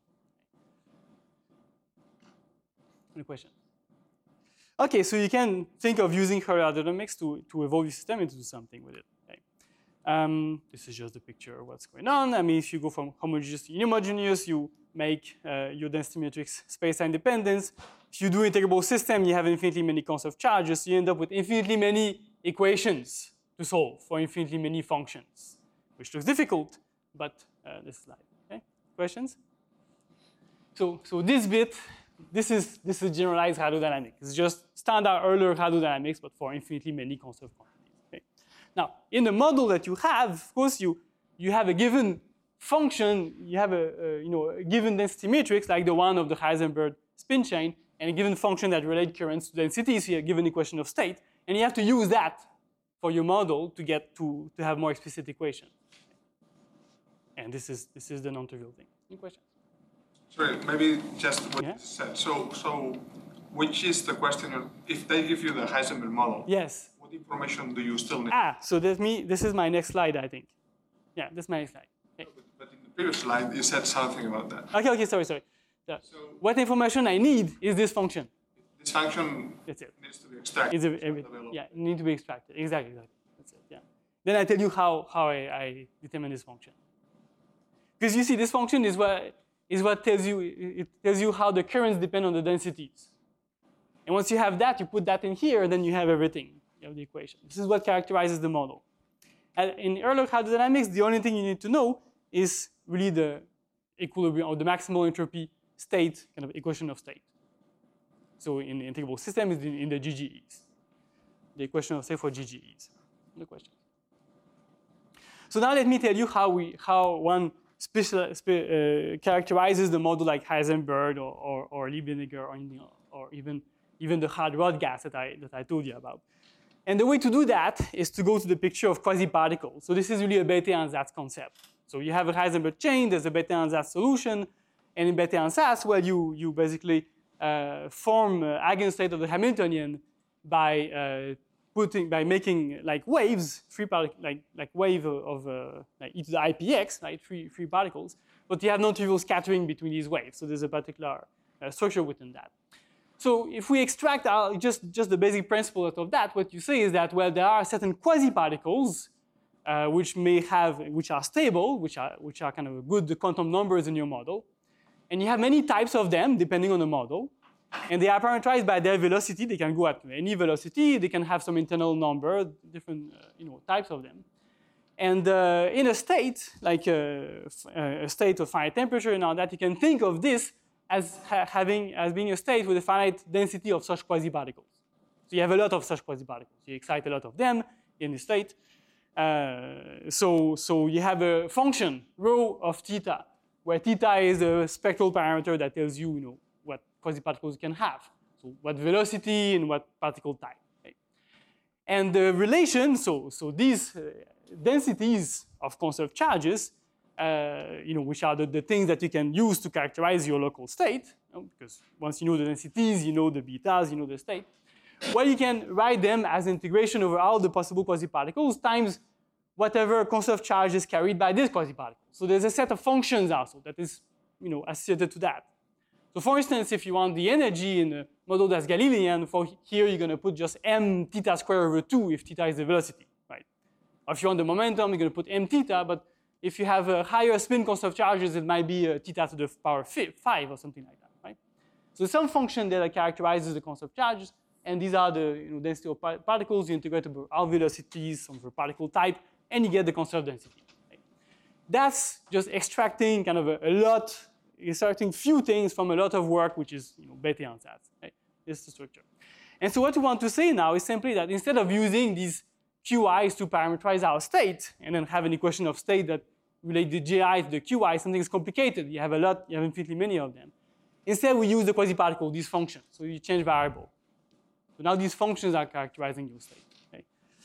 Any question? Okay, so you can think of using Euler hydrodynamics to to evolve your system and to do something with it. Um, this is just a picture of what's going on. I mean, if you go from homogeneous to inhomogeneous, you make uh, your density matrix space-time dependence. If you do integrable system, you have infinitely many conserved charges. So you end up with infinitely many equations to solve for infinitely many functions, which looks difficult, but uh, this slide. Okay, questions? So, so this bit, this is this is generalized hydrodynamics. It's just standard Euler hydrodynamics, but for infinitely many conserved quantities. Now, in the model that you have, of course, you, you have a given function, you have a, a, you know, a given density matrix, like the one of the Heisenberg spin chain, and a given function that relates currents to densities, so you have a given equation of state, and you have to use that for your model to get to, to have more explicit equation. And this is, this is the non-trivial thing. Any questions? Sorry, maybe just what yeah? you said. So, so which is the question, if they give you the Heisenberg model? Yes. What information do you still need? Ah, so that's me. This is my next slide, I think. Yeah, this is my next slide. Okay. But, but in the previous slide, you said something about that. Okay, okay, sorry, sorry. So, So what information I need is this function. this function That's it. needs to be extracted. Is a, It's every, not available. yeah, it need to be extracted. Exactly, exactly. That's it. Yeah. Then I tell you how how I, I determine this function. Because you see, this function is what, is what tells you, it tells you how the currents depend on the densities. And once you have that, you put that in here, then you have everything. You have the equation. This is what characterizes the model. And in Ehrlich hydrodynamics, the only thing you need to know is really the equilibrium or the maximal entropy state, kind of equation of state. So in the integrable system is in, in the G G Es. The equation of state for G G Es. No question. So now let me tell you how we how one special, spe, uh, characterizes the model like Heisenberg or or, or Liebniger or, or even even the hard rod gas that I that I told you about. And the way to do that is to go to the picture of quasi-particles. So this is really a Bethe-Ansatz concept. So you have a Heisenberg chain, there's a Bethe-Ansatz solution, and in Bethe-Ansatz, well, you, you basically uh, form uh, eigenstate of the Hamiltonian by uh, putting, by making like waves, free particles, like, like wave of uh, like e to the I P x, right, free, free particles, but you have non-trivial scattering between these waves. So there's a particular uh, structure within that. So if we extract our, just, just the basic principle out of that, what you say is that, well, there are certain quasi-particles uh, which may have, which are stable, which are, which are kind of good quantum numbers in your model. And you have many types of them depending on the model. And they are parameterized by their velocity. They can go at any velocity. They can have some internal number, different uh, you know, types of them. And uh, in a state, like uh, a state of finite temperature and all that, you can think of this as ha having as being a state with a finite density of such quasi-particles. So you have a lot of such quasi-particles. You excite a lot of them in the state. Uh, so, so you have a function, rho of theta, where theta is a spectral parameter that tells you, you know, what quasi-particles you can have. So what velocity and what particle type. Okay? And the relation, so, so these uh, densities of conserved charges, Uh, you know, which are the, the things that you can use to characterize your local state, you know, because once you know the densities, you know the betas, you know the state. Well, you can write them as integration over all the possible quasi-particles times whatever conserved charge is carried by this quasi-particle. So there's a set of functions also that is, you know, associated to that. So for instance, if you want the energy in a model that's Galilean, for here you're going to put just m theta squared over two if theta is the velocity, right? Or if you want the momentum, you're going to put m theta, but if you have a higher spin conserved charges, it might be uh, theta to the power five or something like that, right? So some function that characterizes the conserved charges, and these are the you know, density of particles. You integrate over all velocities, some for particle type, and you get the conserved density. Right? That's just extracting kind of a, a lot, extracting few things from a lot of work, which is you know, Bethe-Ansatz. Right? This is the structure. And so what we want to say now is simply that instead of using these Q Is to parameterize our state, and then have an equation of state that relate the J I to the Q I, something is complicated. You have a lot, you have infinitely many of them. Instead, we use the quasi-particle, these functions. So you change variable. So now these functions are characterizing your state. Okay?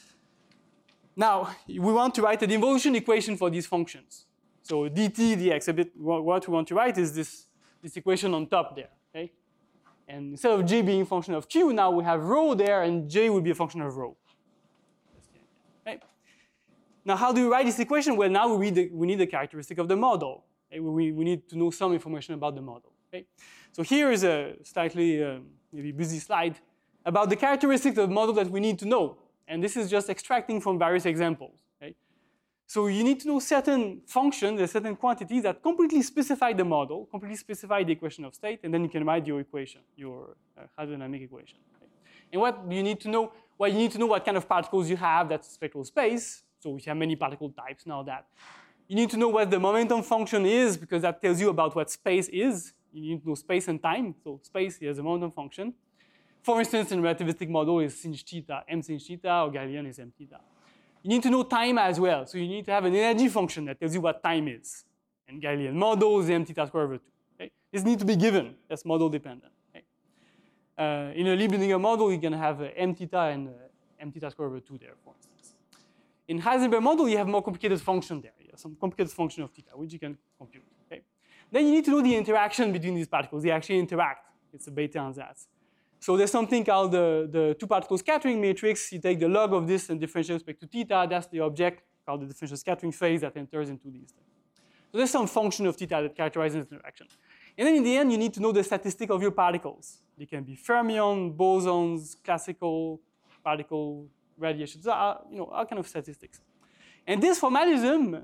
Now, we want to write an involution equation for these functions. So dt, dx, a bit, what we want to write is this, this equation on top there. Okay? And instead of j being a function of q, now we have rho there, and j will be a function of rho. Okay? Now, how do we write this equation? Well, now we, the, we need the characteristic of the model. Okay? We, we need to know some information about the model. Okay? So here is a slightly um, maybe busy slide about the characteristics of the model that we need to know. And this is just extracting from various examples. Okay? So you need to know certain functions, or certain quantities that completely specify the model, completely specify the equation of state, and then you can write your equation, your uh, hydrodynamic equation. Okay? And what do you need to know? Well, you need to know what kind of particles you have, that's spectral space. So we have many particle types now that. You need to know what the momentum function is, because that tells you about what space is. You need to know space and time. So space is a momentum function. For instance, in relativistic model is sinh theta, m sinh theta, or Galilean is m theta. You need to know time as well. So you need to have an energy function that tells you what time is. And Galilean model is m theta squared over two. Okay? This needs to be given. That's model dependent. Okay? Uh, in a Liebniger model, you're going to have uh, m theta and uh, m theta squared over two there, for instance. In Heisenberg model, you have more complicated function there. You have some complicated function of theta, which you can compute. Okay? Then you need to know the interaction between these particles. They actually interact. It's a Bethe-Ansatz. So there's something called the, the two-particle scattering matrix. You take the log of this and differentiate with respect to theta. That's the object called the differential scattering phase that enters into these things. So there's some function of theta that characterizes interaction. And then in the end, you need to know the statistic of your particles. They can be fermion, bosons, classical particle radiations, uh, you know, all kind of statistics. And this formalism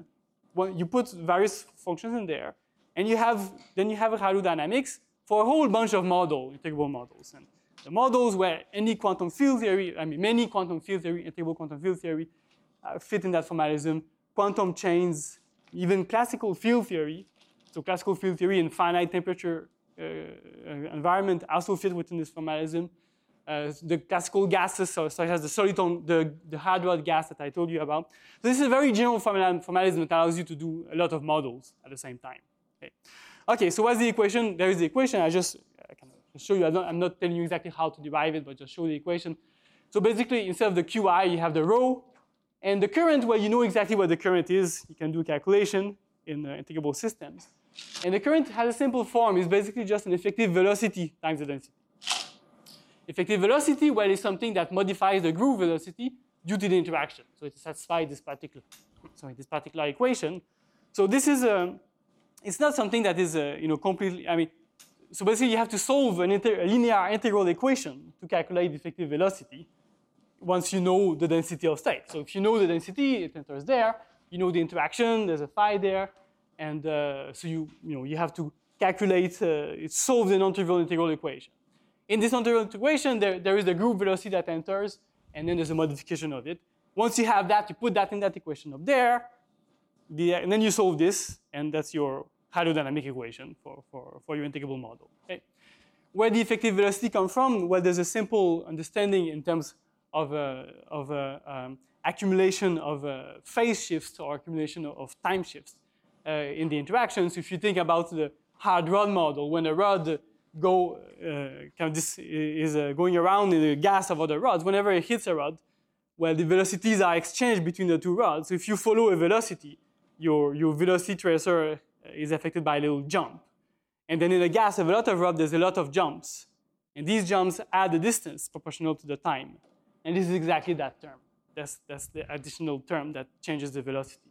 well, you put various functions in there, and you have then you have a hydrodynamics for a whole bunch of model, integrable models. And the models where any quantum field theory, I mean many quantum field theory, integrable quantum field theory, uh, fit in that formalism. Quantum chains, even classical field theory. So classical field theory in finite temperature uh, environment also fit within this formalism. Uh, the classical gases, so such as the soliton, the, the hadrod gas that I told you about. So this is a very general formalism that allows you to do a lot of models at the same time. Okay, okay so what's the equation? There is the equation. I just I can show you. I don't, I'm not telling you exactly how to derive it, but just show the equation. So basically, instead of the Qi, you have the rho. And the current, well, you know exactly what the current is. You can do a calculation in uh, integrable systems. And the current has a simple form. It's basically just an effective velocity times the density. Effective velocity, well, is something that modifies the groove velocity due to the interaction. So it satisfies this particular, sorry, this particular equation. So this is a, it's not something that is, a, you know, completely, I mean, so basically you have to solve an inter, a linear integral equation to calculate the effective velocity once you know the density of state. So if you know the density, it enters there. You know the interaction, there's a phi there. And uh, so you, you, know, you have to calculate, uh, it solves a non-trivial integral equation. In this non-trivial equation, there, there is the group velocity that enters, and then there's a modification of it. Once you have that, you put that in that equation up there, the, and then you solve this, and that's your hydrodynamic equation for, for, for your integrable model. Okay? Where the effective velocity comes from? Well, there's a simple understanding in terms of, uh, of uh, um, accumulation of uh, phase shifts or accumulation of time shifts uh, in the interactions. If you think about the hard rod model, when a rod go, uh, kind of this is uh, going around in the gas of other rods, whenever it hits a rod, well, the velocities are exchanged between the two rods. So if you follow a velocity, your, your velocity tracer is affected by a little jump. And then in a gas of a lot of rod, there's a lot of jumps. And these jumps add a distance proportional to the time. And this is exactly that term. That's, that's the additional term that changes the velocity.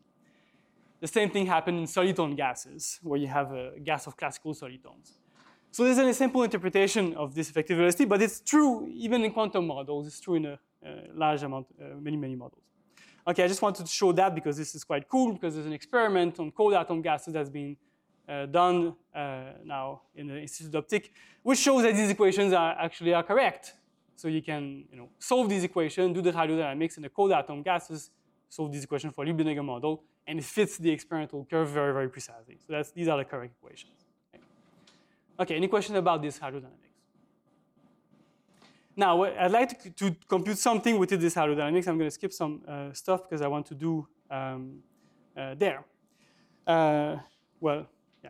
The same thing happened in soliton gases, where you have a gas of classical solitons. So there's a simple interpretation of this effective velocity, but it's true even in quantum models. It's true in a, a large amount, uh, many, many models. Okay, I just wanted to show that because this is quite cool, because there's an experiment on cold atom gases that's been uh, done uh, now in the Institute of Optics, which shows that these equations are actually are correct. So you can, you know, solve these equations, do the hydrodynamics in the cold atom gases, solve this equation for a Liebig-Neger model, and it fits the experimental curve very, very precisely. So that's, these are the correct equations. Okay, okay, any questions about this hydrodynamics? Now, I'd like to, to compute something within this hydrodynamics. I'm going to skip some uh, stuff because I want to do um, uh, there. Uh, well, yeah.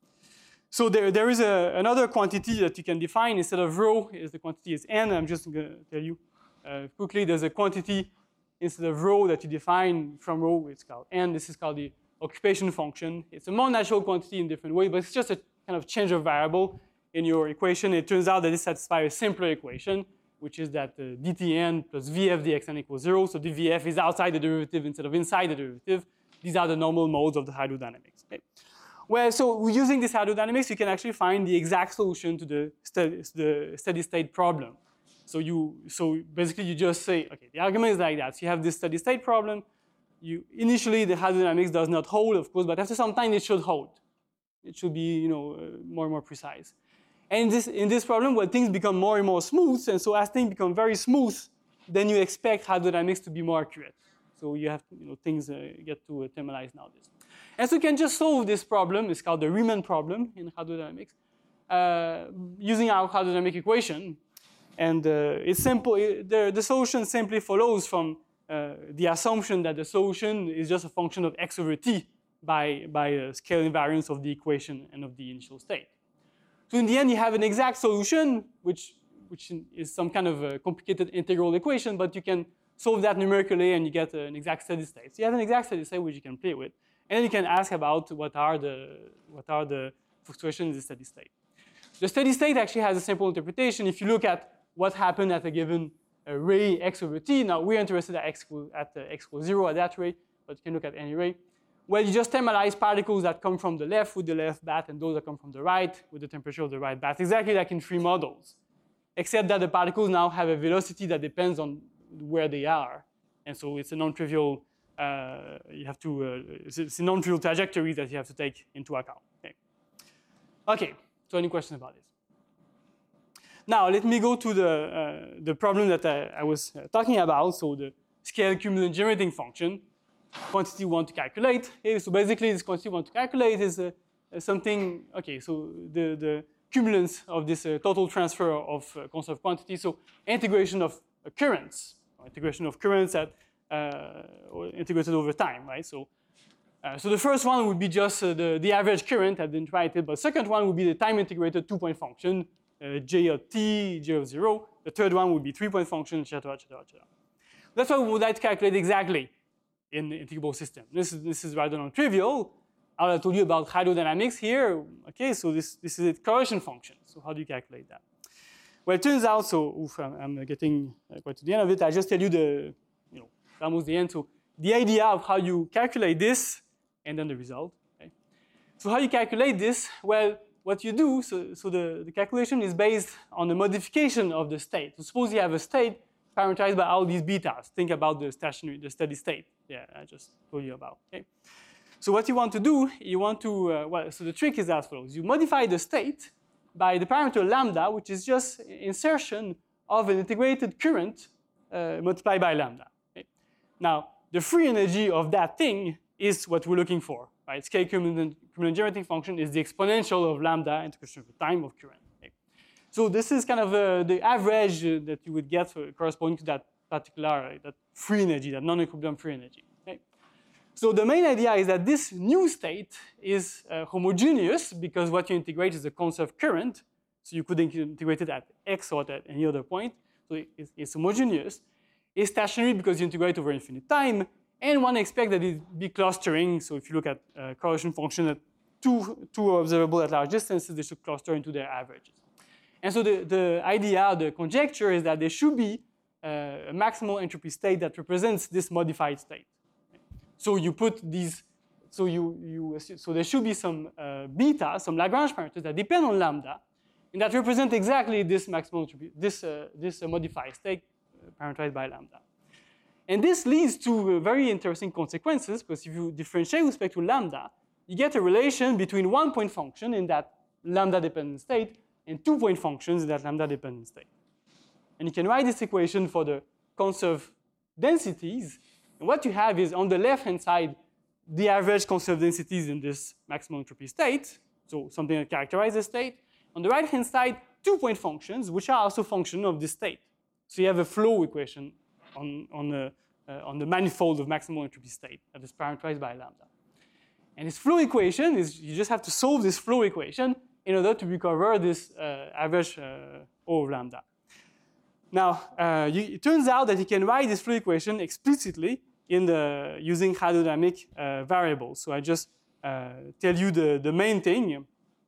So there, there is a, another quantity that you can define instead of rho. Is the quantity is n. I'm just going to tell you uh, quickly. There's a quantity instead of rho that you define from rho. It's called n. This is called the occupation function. It's a more natural quantity in different ways, but it's just a kind of change of variable in your equation. It turns out that it satisfies a simpler equation, which is that uh, dtn plus vf dxn equals zero. So the vf is outside the derivative instead of inside the derivative. These are the normal modes of the hydrodynamics. Okay? Well, so using this hydrodynamics, you can actually find the exact solution to the steady, the steady state problem. So you, so basically you just say, okay, the argument is like that. So you have this steady state problem. You, initially, the hydrodynamics does not hold, of course, but after some time, it should hold. It should be, you know, uh, more and more precise. And in this, in this problem, well, things become more and more smooth. And so as things become very smooth, then you expect hydrodynamics to be more accurate. So you have, you know, things uh, get to uh, thermalize nowadays. And so you can just solve this problem. It's called the Riemann problem in hydrodynamics, uh, using our hydrodynamic equation. And uh, it's simple. It, the, the solution simply follows from uh, the assumption that the solution is just a function of x over t by, by a scale invariance of the equation and of the initial state. So in the end, you have an exact solution, which, which is some kind of a complicated integral equation, but you can solve that numerically and you get an exact steady state. So you have an exact steady state which you can play with. And then you can ask about what are the, what are the fluctuations in the steady state. The steady state actually has a simple interpretation. If you look at what happened at a given uh, ray x over t, now we're interested at x equals, at uh, x equals zero at that ray, but you can look at any ray. Well, you just thermalize particles that come from the left with the left bath and those that come from the right with the temperature of the right bath, exactly like in free models, except that the particles now have a velocity that depends on where they are. And so it's a non-trivial uh, you have to, uh, it's, it's a non-trivial trajectory that you have to take into account. Okay. Okay, so any questions about this? Now, let me go to the, uh, the problem that I, I was uh, talking about, so the scale cumulant generating function, quantity we want to calculate. Okay, so basically, this quantity we want to calculate is uh, something, okay, so the, the cumulants of this uh, total transfer of uh, conserved quantity, so integration of uh, currents, or integration of currents that uh, or integrated over time, right? So, uh, so the first one would be just uh, the, the average current, I didn't write it, but the second one would be the time integrated two-point function, uh, j of t, j of zero. The third one would be three-point function, et cetera, et cetera, et cetera. That's what we would like to calculate exactly in the integrable system. This is, this is rather non-trivial. I told you about hydrodynamics here. Okay, so this, this is a correlation function. So how do you calculate that? Well, it turns out, so oof, I'm, I'm getting quite to the end of it. I just tell you the, you know, almost the end. So the idea of how you calculate this and then the result. Okay? So how you calculate this? Well, what you do, so, so the, the calculation is based on the modification of the state. So suppose you have a state parameterized by all these betas. Think about the stationary, the steady state. Yeah, I just told you about. Okay. So what you want to do, you want to, uh, well, so the trick is as follows. You modify the state by the parameter lambda, which is just insertion of an integrated current uh, multiplied by lambda. Okay. Now, the free energy of that thing is what we're looking for, right? Scale cumulant, cumulant generating function is the exponential of lambda integration of the time of current. Okay. So this is kind of uh, the average uh, that you would get for corresponding to that particular, uh, that free energy, that non-equilibrium free energy. Okay. So the main idea is that this new state is uh, homogeneous because what you integrate is a conserved current. So you could integrate it at x or at any other point. So it's, it's homogeneous. It's stationary because you integrate over infinite time. And one expects that it be clustering. So if you look at uh, correlation function at two, two observable at large distances, they should cluster into their averages. And so the, the idea, the conjecture is that there should be uh, a maximal entropy state that represents this modified state. So you put these, so you, you so there should be some uh, beta, some Lagrange parameters that depend on lambda, and that represent exactly this maximal entropy, this uh, this uh, modified state uh, parameterized by lambda. And this leads to uh, very interesting consequences because if you differentiate with respect to lambda, you get a relation between one-point function in that lambda-dependent state and two-point functions in that lambda-dependent state. And you can write this equation for the conserved densities. And what you have is on the left-hand side, the average conserved densities in this maximum entropy state, so something that characterizes the state. On the right-hand side, two-point functions, which are also function of this state. So you have a flow equation on, on, the, uh, on the manifold of maximal entropy state that is parameterized by lambda. And this flow equation is, you just have to solve this flow equation in order to recover this uh, average uh, O of lambda. Now, uh, you, it turns out that you can write this flow equation explicitly in the, using hydrodynamic uh, variables. So I just uh, tell you the, the main thing.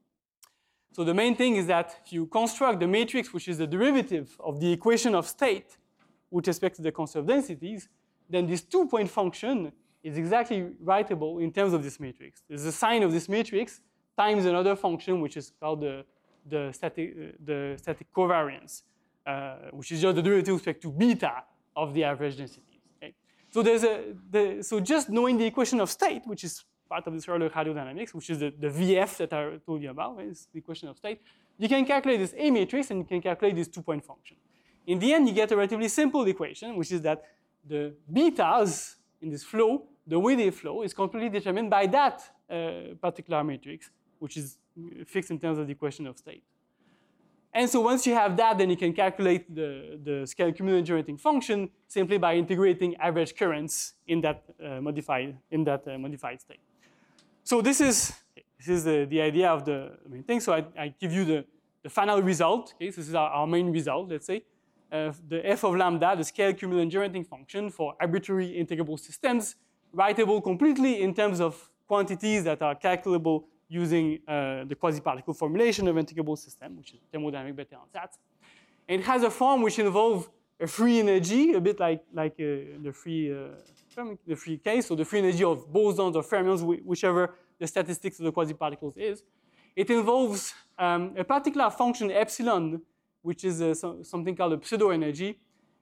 So the main thing is that if you construct the matrix, which is the derivative of the equation of state with respect to the conserved densities, then this two-point function is exactly writable in terms of this matrix. There's a sign of this matrix times another function, which is called the, the, static, uh, the static covariance. Uh, which is just the derivative with respect to beta of the average densities. Okay? So there's a, the, so just knowing the equation of state, which is part of this earlier hydrodynamics, which is the, the V F that I told you about, right? Is the equation of state. You can calculate this A matrix and you can calculate this two-point function. In the end, you get a relatively simple equation, which is that the betas in this flow, the way they flow, is completely determined by that uh, particular matrix, which is fixed in terms of the equation of state. And so once you have that, then you can calculate the, the scale cumulant generating function simply by integrating average currents in that uh, modified in that uh, modified state. So this is this is the, the idea of the main thing. So I, I give you the, the final result. Okay, so this is our, our main result. Let's say uh, the f of lambda, the scale cumulant generating function for arbitrary integrable systems, writable completely in terms of quantities that are calculable using uh, the quasi-particle formulation of integrable system, which is thermodynamic Bethe-Ansatz. And it has a form which involves a free energy, a bit like, like uh, the, free, uh, the free case, so the free energy of bosons or fermions, whichever the statistics of the quasi-particles is. It involves um, a particular function epsilon, which is uh, so, something called a pseudo-energy,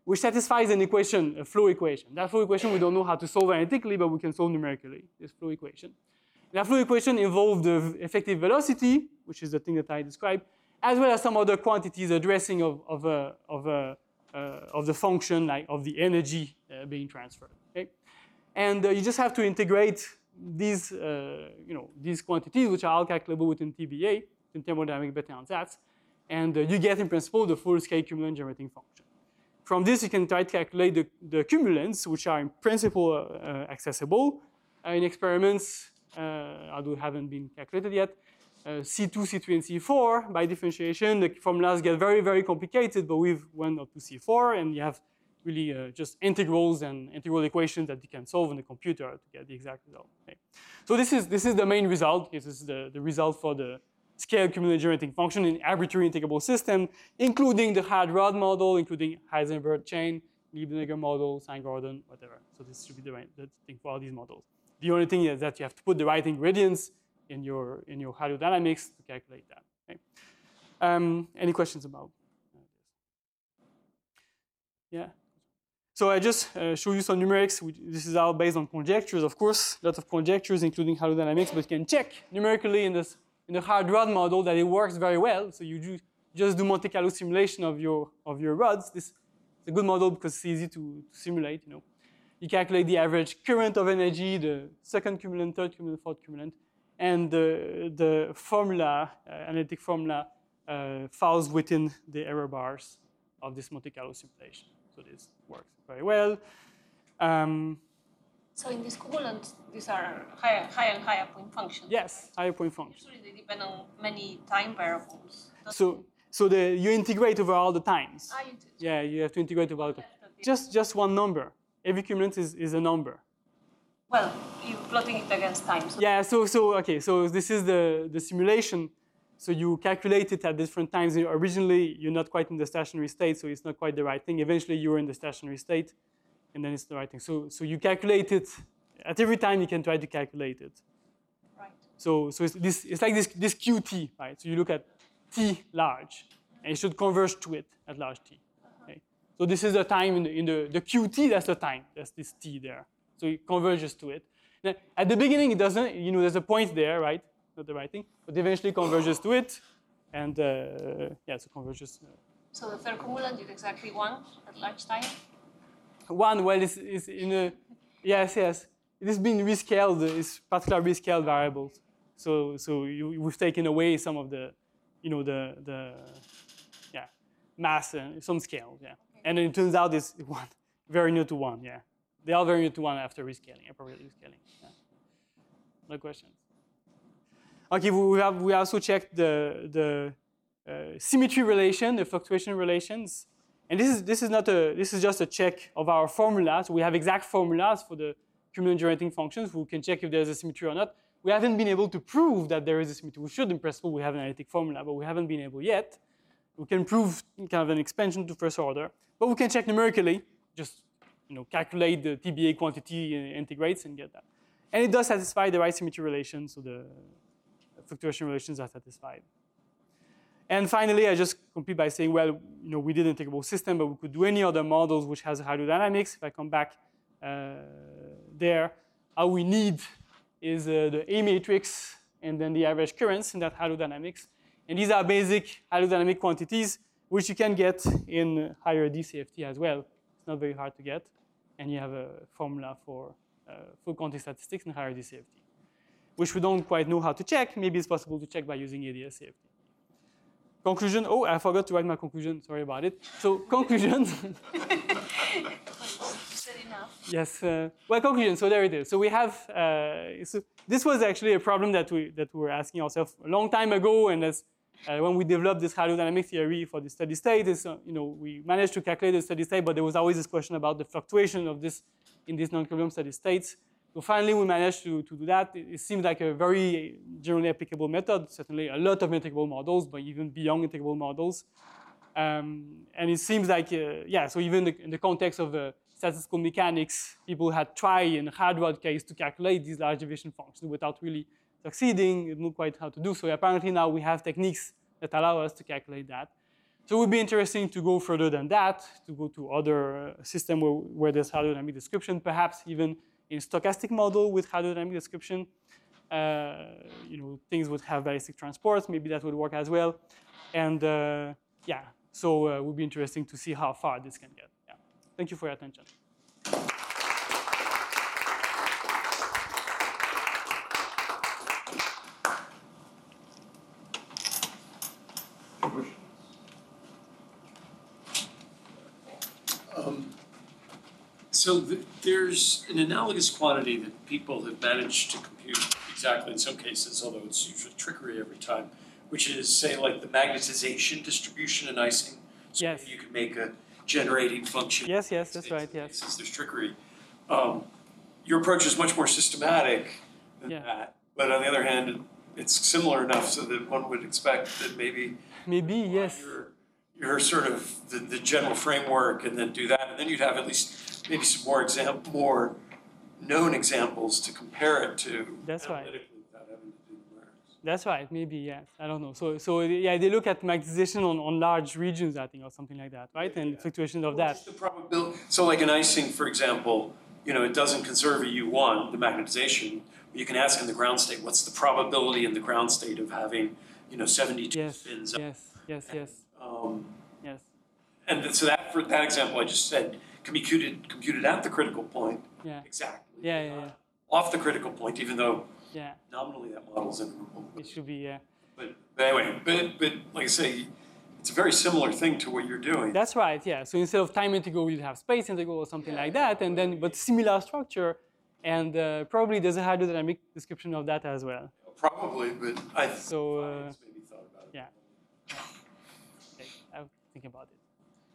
which satisfies an equation, a flow equation. That flow equation we don't know how to solve analytically, but we can solve numerically, this flow equation. That flow equation involves the effective velocity, which is the thing that I described, as well as some other quantities addressing of, of, a, of, a, uh, of the function, like of the energy uh, being transferred. Okay? And uh, you just have to integrate these, uh, you know, these quantities, which are all calculable within T B A, in thermodynamic beta ansatz, and uh, you get, in principle, the full-scale cumulant generating function. From this, you can try to calculate the, the cumulants, which are in principle uh, accessible. Uh, in experiments, uh, although haven't been calculated yet, uh, C two, C three, and C four, by differentiation, the formulas get very, very complicated, but we've went up to C four, and you have really uh, just integrals and integral equations that you can solve on the computer to get the exact result. Okay. So this is, this is the main result. This is the, the result for the scale cumulant generating function in arbitrary integrable system, including the Hartrod model, including Heisenberg chain, Liebniger model, Sine-Gordon, whatever. So this should be the right the thing for all these models. The only thing is that you have to put the right ingredients in your in your hydrodynamics to calculate that. Okay. Um, any questions about this? Yeah. So I just uh, show you some numerics. This is all based on conjectures, of course, a lot of conjectures, including hydrodynamics, but you can check numerically in this. In the Hartrod model that it works very well. So you do, just do Monte Carlo simulation of your, of your rods. This is a good model because it's easy to, to simulate, you know. You calculate the average current of energy, the second cumulant, third cumulant, fourth cumulant, and the, the formula, uh, analytic formula, uh, falls within the error bars of this Monte Carlo simulation. So this works very well. Um, So in this cumulant, these are higher, higher and higher point functions. Yes, higher point functions. Usually they depend on many time variables. So, so the, you integrate over all the times. Ah, you do. Yeah, you have to integrate over all the time. Just, just one number. Every cumulant is, is a number. Well, you're plotting it against time. So Yeah, so, so, okay, so this is the, the simulation. So you calculate it at different times. Originally, you're not quite in the stationary state, so it's not quite the right thing. Eventually, you're in the stationary state. And then it's the right thing. So, so you calculate it at every time you can try to calculate it. right. So, so it's, this, it's like this, this Q T, right? So you look at T large, and you should converge to it at large T. Okay? So this is the time in the, in the, the Q T, that's the time. That's this T there. So it converges to it. Now, at the beginning, it doesn't, you know, there's a point there, right? Not the right thing, but eventually converges to it. And uh, yeah, so converges. Uh, So the third cumulant is exactly one at large time. One, well, is is in a, yes, yes. It has been rescaled, it's particularly rescaled variables. So, so you, we've taken away some of the, you know, the, the yeah, mass and some scale, yeah. And then it turns out it's one, very near to one, yeah. They are very near to one after rescaling, appropriate rescaling. Yeah. No questions? Okay, we have, we also checked the, the uh, symmetry relation, the fluctuation relations. And this is, this is not a, this is just a check of our formulas. We have exact formulas for the cumulant generating functions. We can check if there's a symmetry or not. We haven't been able to prove that there is a symmetry. We should, in principle, we have an analytic formula, but we haven't been able yet. We can prove kind of an expansion to first order, but we can check numerically, just you know, calculate the T B A quantity, uh, integrates, and get that. And it does satisfy the right symmetry relation, so the fluctuation relations are satisfied. And finally, I just complete by saying, well, you know, we did an integrable system, but we could do any other models which has hydrodynamics. If I come back uh, there, all we need is uh, the A matrix and then the average currents in that hydrodynamics. And these are basic hydrodynamic quantities, which you can get in higher D C F T as well. It's not very hard to get. And you have a formula for uh, full quantity statistics in higher D C F T, which we don't quite know how to check. Maybe it's possible to check by using A D S C F T. Conclusion, oh, I forgot to write my conclusion, sorry about it. So conclusion. Yes, uh, well, conclusion, so there it is. So we have, uh, so this was actually a problem that we, that we were asking ourselves a long time ago, and as, uh, when we developed this hydrodynamic theory for the steady state, is, uh, you know, we managed to calculate the steady state, but there was always this question about the fluctuation of this in these non-equilibrium steady states. So finally, we managed to, to do that. It, it seems like a very generally applicable method, certainly a lot of integrable models, but even beyond integrable models. Um, and it seems like, uh, yeah, so even the, in the context of uh, statistical mechanics, people had tried in the Hartrod case to calculate these large deviation functions without really succeeding. It didn't know quite how to do so. Apparently now we have techniques that allow us to calculate that. So it would be interesting to go further than that, to go to other uh, systems where, where there's hydrodynamic description, perhaps even in stochastic model with hydrodynamic description. Uh, you know, things would have ballistic transports. Maybe that would work as well. And uh, yeah, so uh, it would be interesting to see how far this can get. Yeah. Thank you for your attention. Um, so th there's an analogous quantity that people have managed to compute exactly in some cases, although it's usually trickery every time, which is, say, like the magnetization distribution in icing. So Yes. you can make a generating function. Yes, yes, that's right, yes. Cases, there's trickery. Um, your approach is much more systematic than Yeah. that. But on the other hand, it's similar enough so that one would expect that maybe Maybe, yes. your, your sort of the, the general framework and then do that. And then you'd have at least maybe some more exam more known examples to compare it to. That's right. Analytically without having to do numerics. That's right, maybe, yes. I don't know. So, so yeah, they look at magnetization on, on large regions, I think, or something like that, right? And fluctuations of that. Just the probability. So like an icing, for example, you know, it doesn't conserve a U one, the magnetization. But you can ask in the ground state, what's the probability in the ground state of having, you know, seventy-two Yes, spins? yes, yes, yes, Um, yes. and th- so that, for that example I just said, can be computed, computed at the critical point. Yeah. Exactly. Yeah, yeah, yeah. Off the critical point, even though Yeah, nominally that model's integral. it should be, yeah. But, but anyway, but, but like I say, it's a very similar thing to what you're doing. That's right, yeah. So instead of time integral, you'd have space integral or something like that, and then, but similar structure, and uh, probably there's a hydrodynamic description of that as well. Probably, but I So, uh, maybe thought about it. Yeah. Okay, I'll think about it.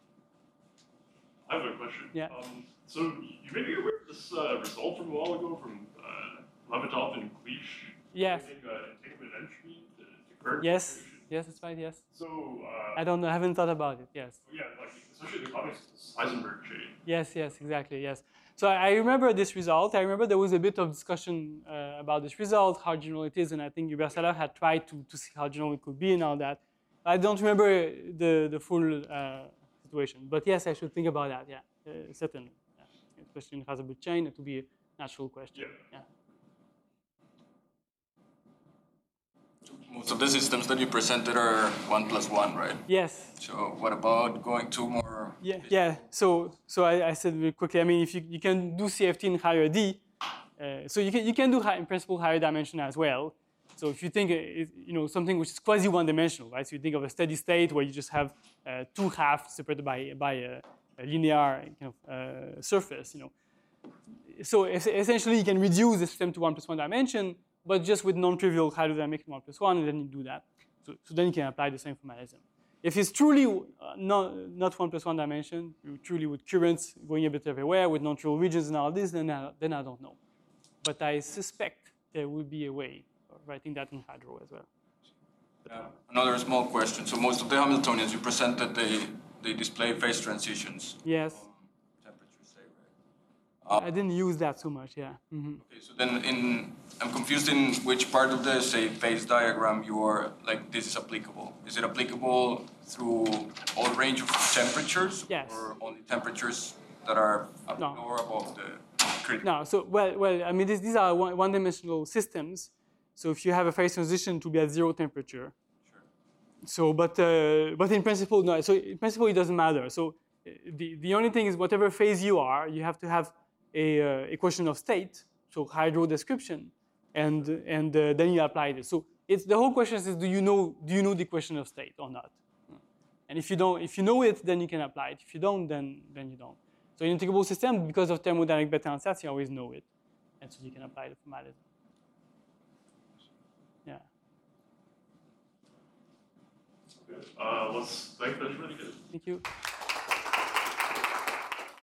I have a question. Yeah. Um, so you may be aware of this uh, result from a while ago from uh, Levetov and Cleach. Yes. Using, uh, entanglement entropy to, to current Yes, distribution. yes, that's right, yes. So uh, I don't know, I haven't thought about it, yes. yeah, like especially the context of this Heisenberg chain. Yes, yes, exactly, yes. So I I remember this result. I remember there was a bit of discussion uh, about this result, how general it is, and I think Hubert-Seiler had tried to, to see how general it could be and all that. I don't remember the, the full uh, situation, but yes, I should think about that, yeah, uh, certainly. Yeah. Especially in Heisenberg chain, it would be a natural question. Yeah. Yeah. Most of the systems that you presented are one plus one, right? Yes. So what about going two more? Yeah, yeah. So, so I, I said very quickly. I mean, if you, you can do C F T in higher D, uh, so you can you can do high, in principle higher dimension as well. So if you think it, you know something which is quasi one-dimensional, right? So you think of a steady state where you just have uh, two halves separated by by a, a linear kind of uh, surface, you know. So es essentially, you can reduce the system to one plus one dimension, but just with non-trivial hydrodynamic one plus one, and then you do that. So, so then you can apply the same formalism. If it's truly uh, not, not one plus one dimension, you truly with currents going a bit everywhere, with non-trivial regions and all this, then I, then I don't know. But I suspect there will be a way of writing that in hydro as well. Uh, another small question. So most of the Hamiltonians you presented, they, they display phase transitions. Yes. Temperature, say, right? I didn't use that so much, yeah. Mm-hmm. Okay, so then in, I'm confused in which part of the, say, phase diagram you are, like, this is applicable. Is it applicable through all range of temperatures? Yes. Or only temperatures that are up No. or above the critical? No, so, well, well I mean, this, these are one, one-dimensional systems. So if you have a phase transition to be at zero temperature. Sure. So, but, uh, but in principle, no. So in principle, it doesn't matter. So uh, the, the only thing is whatever phase you are, you have to have a uh, equation of state, so hydro description, and, and uh, then you apply this. So it's, the whole question is, do you know, do you know the equation of state or not? And if you don't, if you know it, then you can apply it. If you don't, then, then you don't. So in integrable system, because of thermodynamic beta-ansatz, you always know it. And so you can apply the formalism. Yeah. Okay. Uh, let's thank Benjamin again. Thank you.